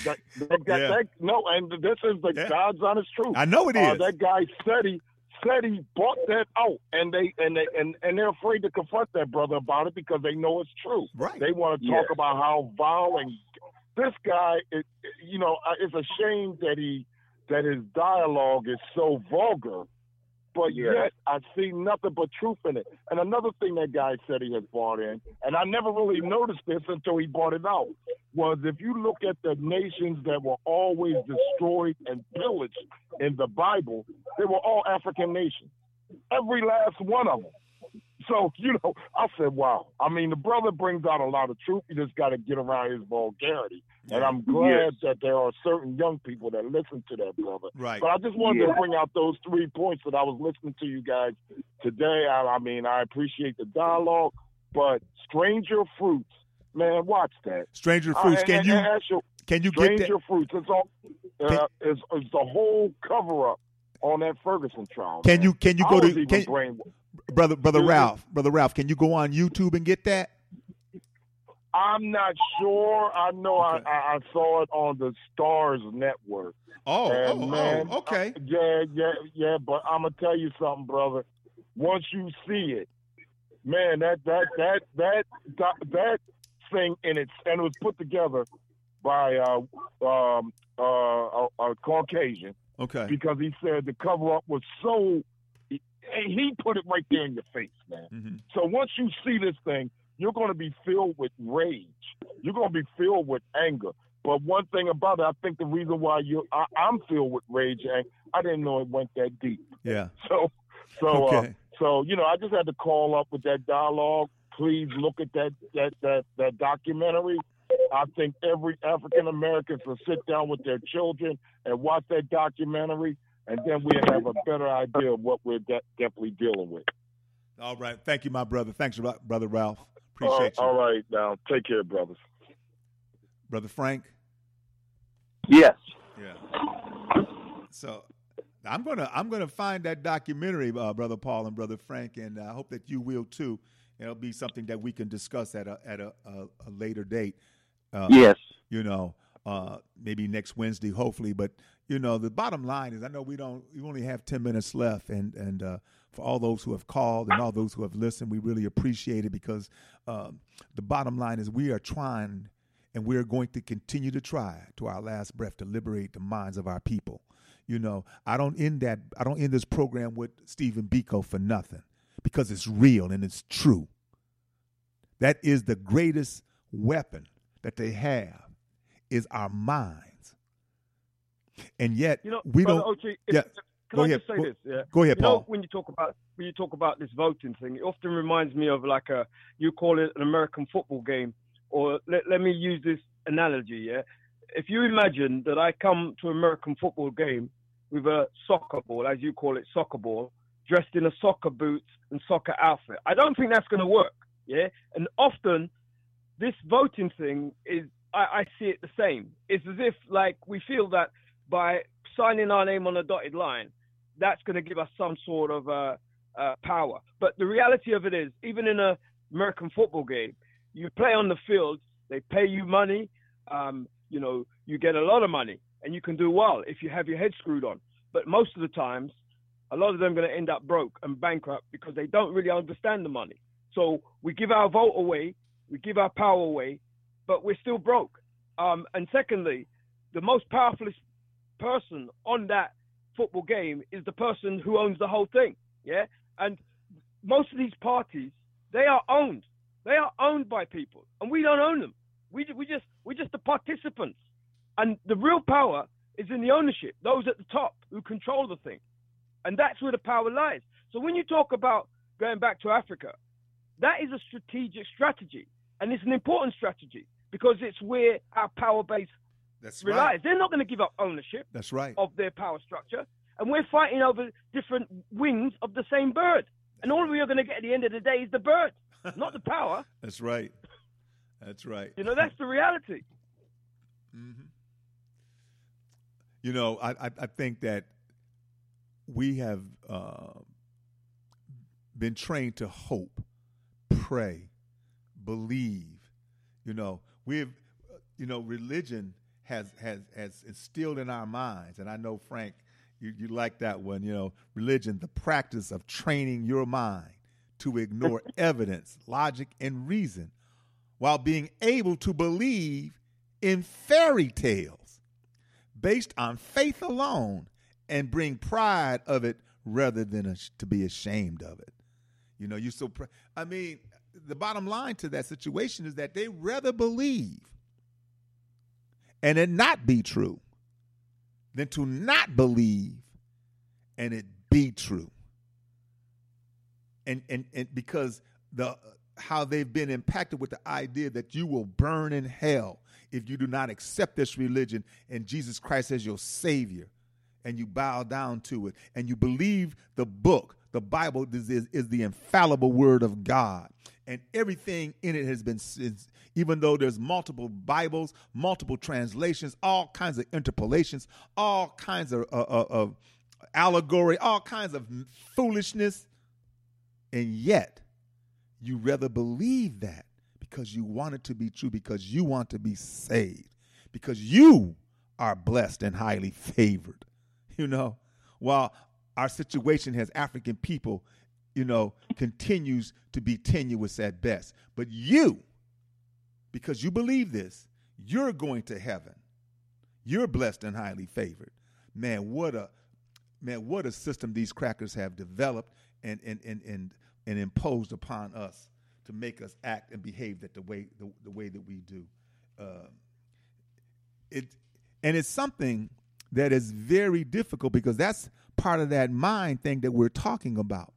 and this is the God's honest truth. I know it is. That guy said he bought that out, and they're afraid to confront that brother about it because they know it's true. Right. They want to talk about how vile and this guy. It's a shame that his dialogue is so vulgar, but yet I see nothing but truth in it. And another thing that guy said he has brought in, and I never really noticed this until he brought it out, was if you look at the nations that were always destroyed and pillaged in the Bible, they were all African nations. Every last one of them. So, I said, wow. I mean, the brother brings out a lot of truth. You just got to get around his vulgarity. And I'm glad that there are certain young people that listen to that brother. Right. But I just wanted to bring out those 3 points that I was listening to you guys today. I mean, I appreciate the dialogue, but Stranger Fruits, man, watch that. Stranger Fruits. Can you get that? Stranger Fruits. It's all is the whole cover up on that Ferguson trial. Can you go to Brother Ralph? Can you go on YouTube and get that? I'm not sure. I know I saw it on the Stars Network. Okay. Yeah. But I'm gonna tell you something, brother. Once you see it, man, that thing in it, and it was put together by a Caucasian. Okay. Because he said the cover up was so. He put it right there in your face, man. Mm-hmm. So once you see this thing, you're going to be filled with rage. You're going to be filled with anger. But one thing about it, I think the reason why I'm filled with rage, and I didn't know it went that deep. Yeah. So okay. I just had to call up with that dialogue. Please look at that documentary. I think every African American should sit down with their children and watch that documentary, and then we'll have a better idea of what we're definitely dealing with. All right. Thank you, my brother. Thanks, Brother Ralph. Appreciate you. All right. Now, take care, brothers. Brother Frank? Yes. Yeah. So I'm gonna find that documentary, Brother Paul and Brother Frank, and I hope that you will too. It'll be something that we can discuss at a later date. Yes. maybe next Wednesday, hopefully. But, the bottom line is I know we only have 10 minutes left. And for all those who have called and all those who have listened, we really appreciate it because the bottom line is we are trying and we are going to continue to try to our last breath to liberate the minds of our people. I don't end this program with Stephen Biko for nothing because it's real and it's true. That is the greatest weapon that they have is our minds. And yet we don't. Ochi, yeah. Can I just say this? Yeah. Go ahead, Paul. When you talk about this voting thing, it often reminds me of you call it an American football game, or let me use this analogy. Yeah. If you imagine that I come to an American football game with a soccer ball, as you call it, soccer ball, dressed in a soccer boots and soccer outfit, I don't think that's going to work. Yeah. And often this voting thing is, I see it the same. It's as if we feel that by signing our name on a dotted line, that's going to give us some sort of power. But the reality of it is, even in an American football game, you play on the field, they pay you money, you get a lot of money, and you can do well if you have your head screwed on. But most of the times, a lot of them are going to end up broke and bankrupt because they don't really understand the money. So we give our vote away, we give our power away, but we're still broke. And secondly, the most powerful person on that football game is the person who owns the whole thing. Yeah. And most of these parties, they are owned. They are owned by people, and we don't own them. We're just the participants. And the real power is in the ownership, those at the top who control the thing. And that's where the power lies. So when you talk about going back to Africa, that is a strategic strategy. And it's an important strategy because it's where our power base relies. Right. They're not going to give up ownership of their power structure. And we're fighting over different wings of the same bird. And all we are going to get at the end of the day is the bird, not the power. That's right. That's right. That's the reality. Mm-hmm. I think that we have been trained to hope, pray, believe. Religion has instilled in our minds, and I know, Frank, you like that one. Religion, the practice of training your mind to ignore evidence, logic, and reason, while being able to believe in fairy tales based on faith alone and bring pride of it rather than to be ashamed of it. The bottom line to that situation is that they rather believe and it not be true than to not believe and it be true. And because how they've been impacted with the idea that you will burn in hell if you do not accept this religion and Jesus Christ as your Savior, and you bow down to it, and you believe the book. The Bible is the infallible word of God, and everything in it has been, even though there's multiple Bibles, multiple translations, all kinds of interpolations, all kinds of allegory, all kinds of foolishness, and yet you rather believe that because you want it to be true, because you want to be saved, because you are blessed and highly favored, while our situation as African people, continues to be tenuous at best. But you, because you believe this, you're going to heaven. You're blessed and highly favored. Man, what a system these crackers have developed and imposed upon us to make us act and behave the way that we do. It's something that is very difficult because that's part of that mind thing that we're talking about.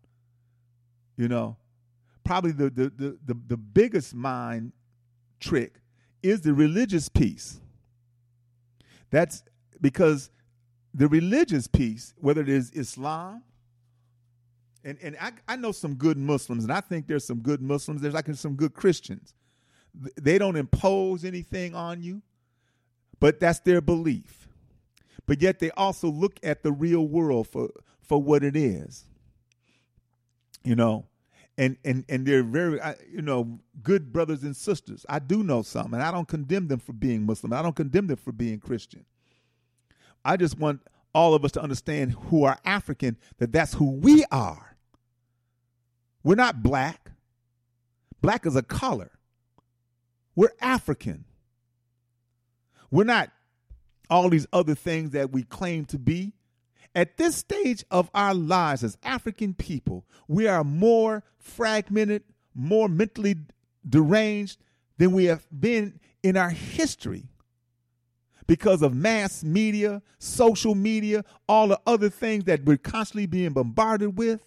Probably the biggest mind trick is the religious piece. That's because the religious piece, whether it is Islam, and I know some good Muslims, and I think there's some good Muslims. There's some good Christians. They don't impose anything on you, but that's their belief. But yet they also look at the real world for what it is, And they're very, good brothers and sisters. I do know some, and I don't condemn them for being Muslim. I don't condemn them for being Christian. I just want all of us to understand who are African, that's who we are. We're not black. Black is a color. We're African. We're not all these other things that we claim to be. At this stage of our lives as African people, we are more fragmented, more mentally deranged than we have been in our history because of mass media, social media, all the other things that we're constantly being bombarded with,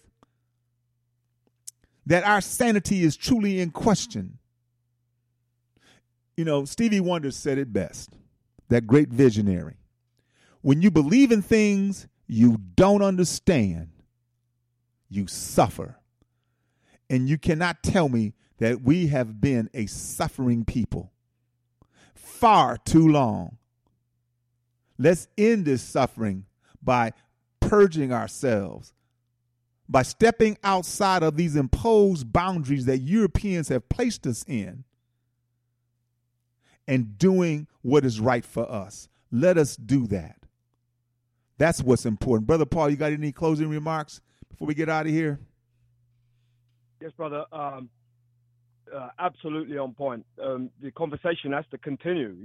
that our sanity is truly in question. Stevie Wonder said it best, that great visionary. When you believe in things you don't understand, you suffer. And you cannot tell me that we have been a suffering people far too long. Let's end this suffering by purging ourselves, by stepping outside of these imposed boundaries that Europeans have placed us in, and doing what is right for us. Let us do that. That's what's important. Brother Paul, you got any closing remarks before we get out of here? Yes, brother. Absolutely on point. The conversation has to continue.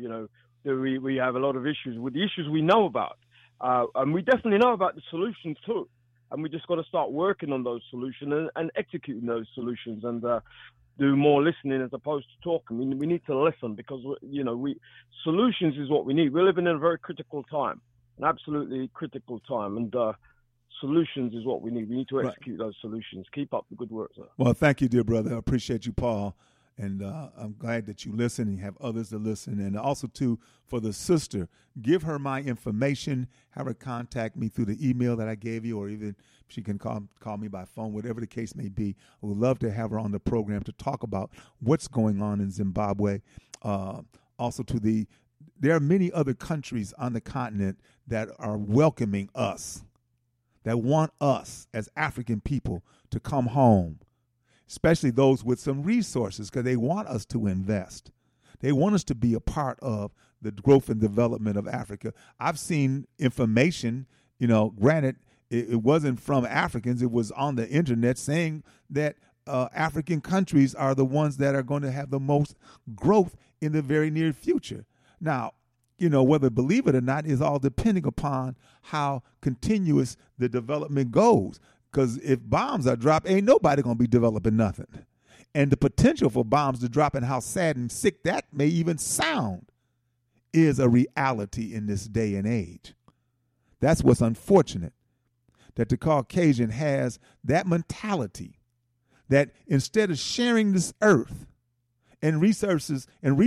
We have a lot of issues with the issues we know about. And we definitely know about the solutions too. And we just got to start working on those solutions and executing those solutions and do more listening as opposed to talking. We need to listen because, solutions is what we need. We're living in a very critical time. An absolutely critical time, and solutions is what we need. We need to execute those solutions. Keep up the good work, sir. Well, thank you, dear brother. I appreciate you, Paul, and I'm glad that you listen and you have others to listen. And also, too, for the sister, give her my information. Have her contact me through the email that I gave you, or even she can call me by phone, whatever the case may be. I would love to have her on the program to talk about what's going on in Zimbabwe. Also, there are many other countries on the continent that are welcoming us, that want us as African people to come home, especially those with some resources, because they want us to invest. They want us to be a part of the growth and development of Africa. I've seen information, granted, it wasn't from Africans, it was on the internet saying that African countries are the ones that are going to have the most growth in the very near future. Now, whether believe it or not is all depending upon how continuous the development goes. Because if bombs are dropped, ain't nobody going to be developing nothing. And the potential for bombs to drop and how sad and sick that may even sound is a reality in this day and age. That's what's unfortunate, that the Caucasian has that mentality that instead of sharing this earth and resources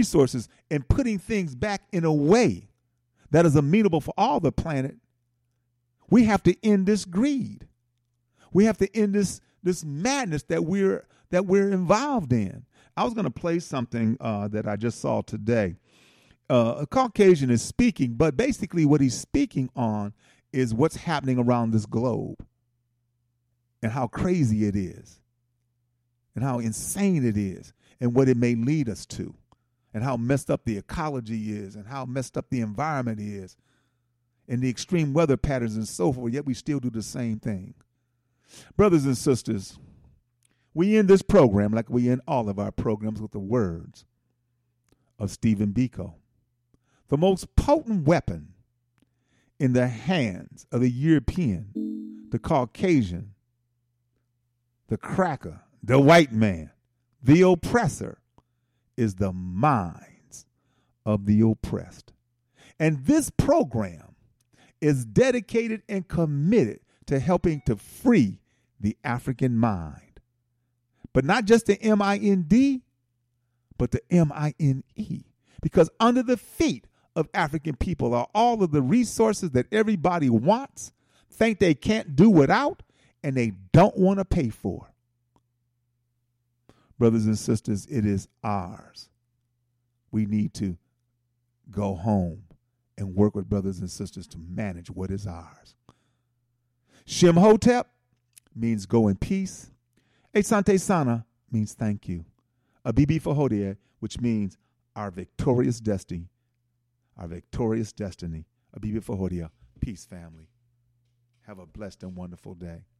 and putting things back in a way that is amenable for all the planet, we have to end this greed. We have to end this madness that we're involved in. I was going to play something that I just saw today. A Caucasian is speaking, but basically what he's speaking on is what's happening around this globe and how crazy it is and how insane it is, and what it may lead us to, and how messed up the ecology is, and how messed up the environment is, and the extreme weather patterns and so forth, yet we still do the same thing. Brothers and sisters, we end this program like we end all of our programs with the words of Stephen Biko. The most potent weapon in the hands of the European, the Caucasian, the cracker, the white man, the oppressor, is the minds of the oppressed. And this program is dedicated and committed to helping to free the African mind. But not just the M-I-N-D, but the M-I-N-E. Because under the feet of African people are all of the resources that everybody wants, think they can't do without, and they don't want to pay for. Brothers and sisters, it is ours. We need to go home and work with brothers and sisters to manage what is ours. Shem Hotep means go in peace. Asante Sana means thank you. Abibi Fahodie, which means our victorious destiny. Our victorious destiny. Abibi Fahodie. Peace, family. Have a blessed and wonderful day.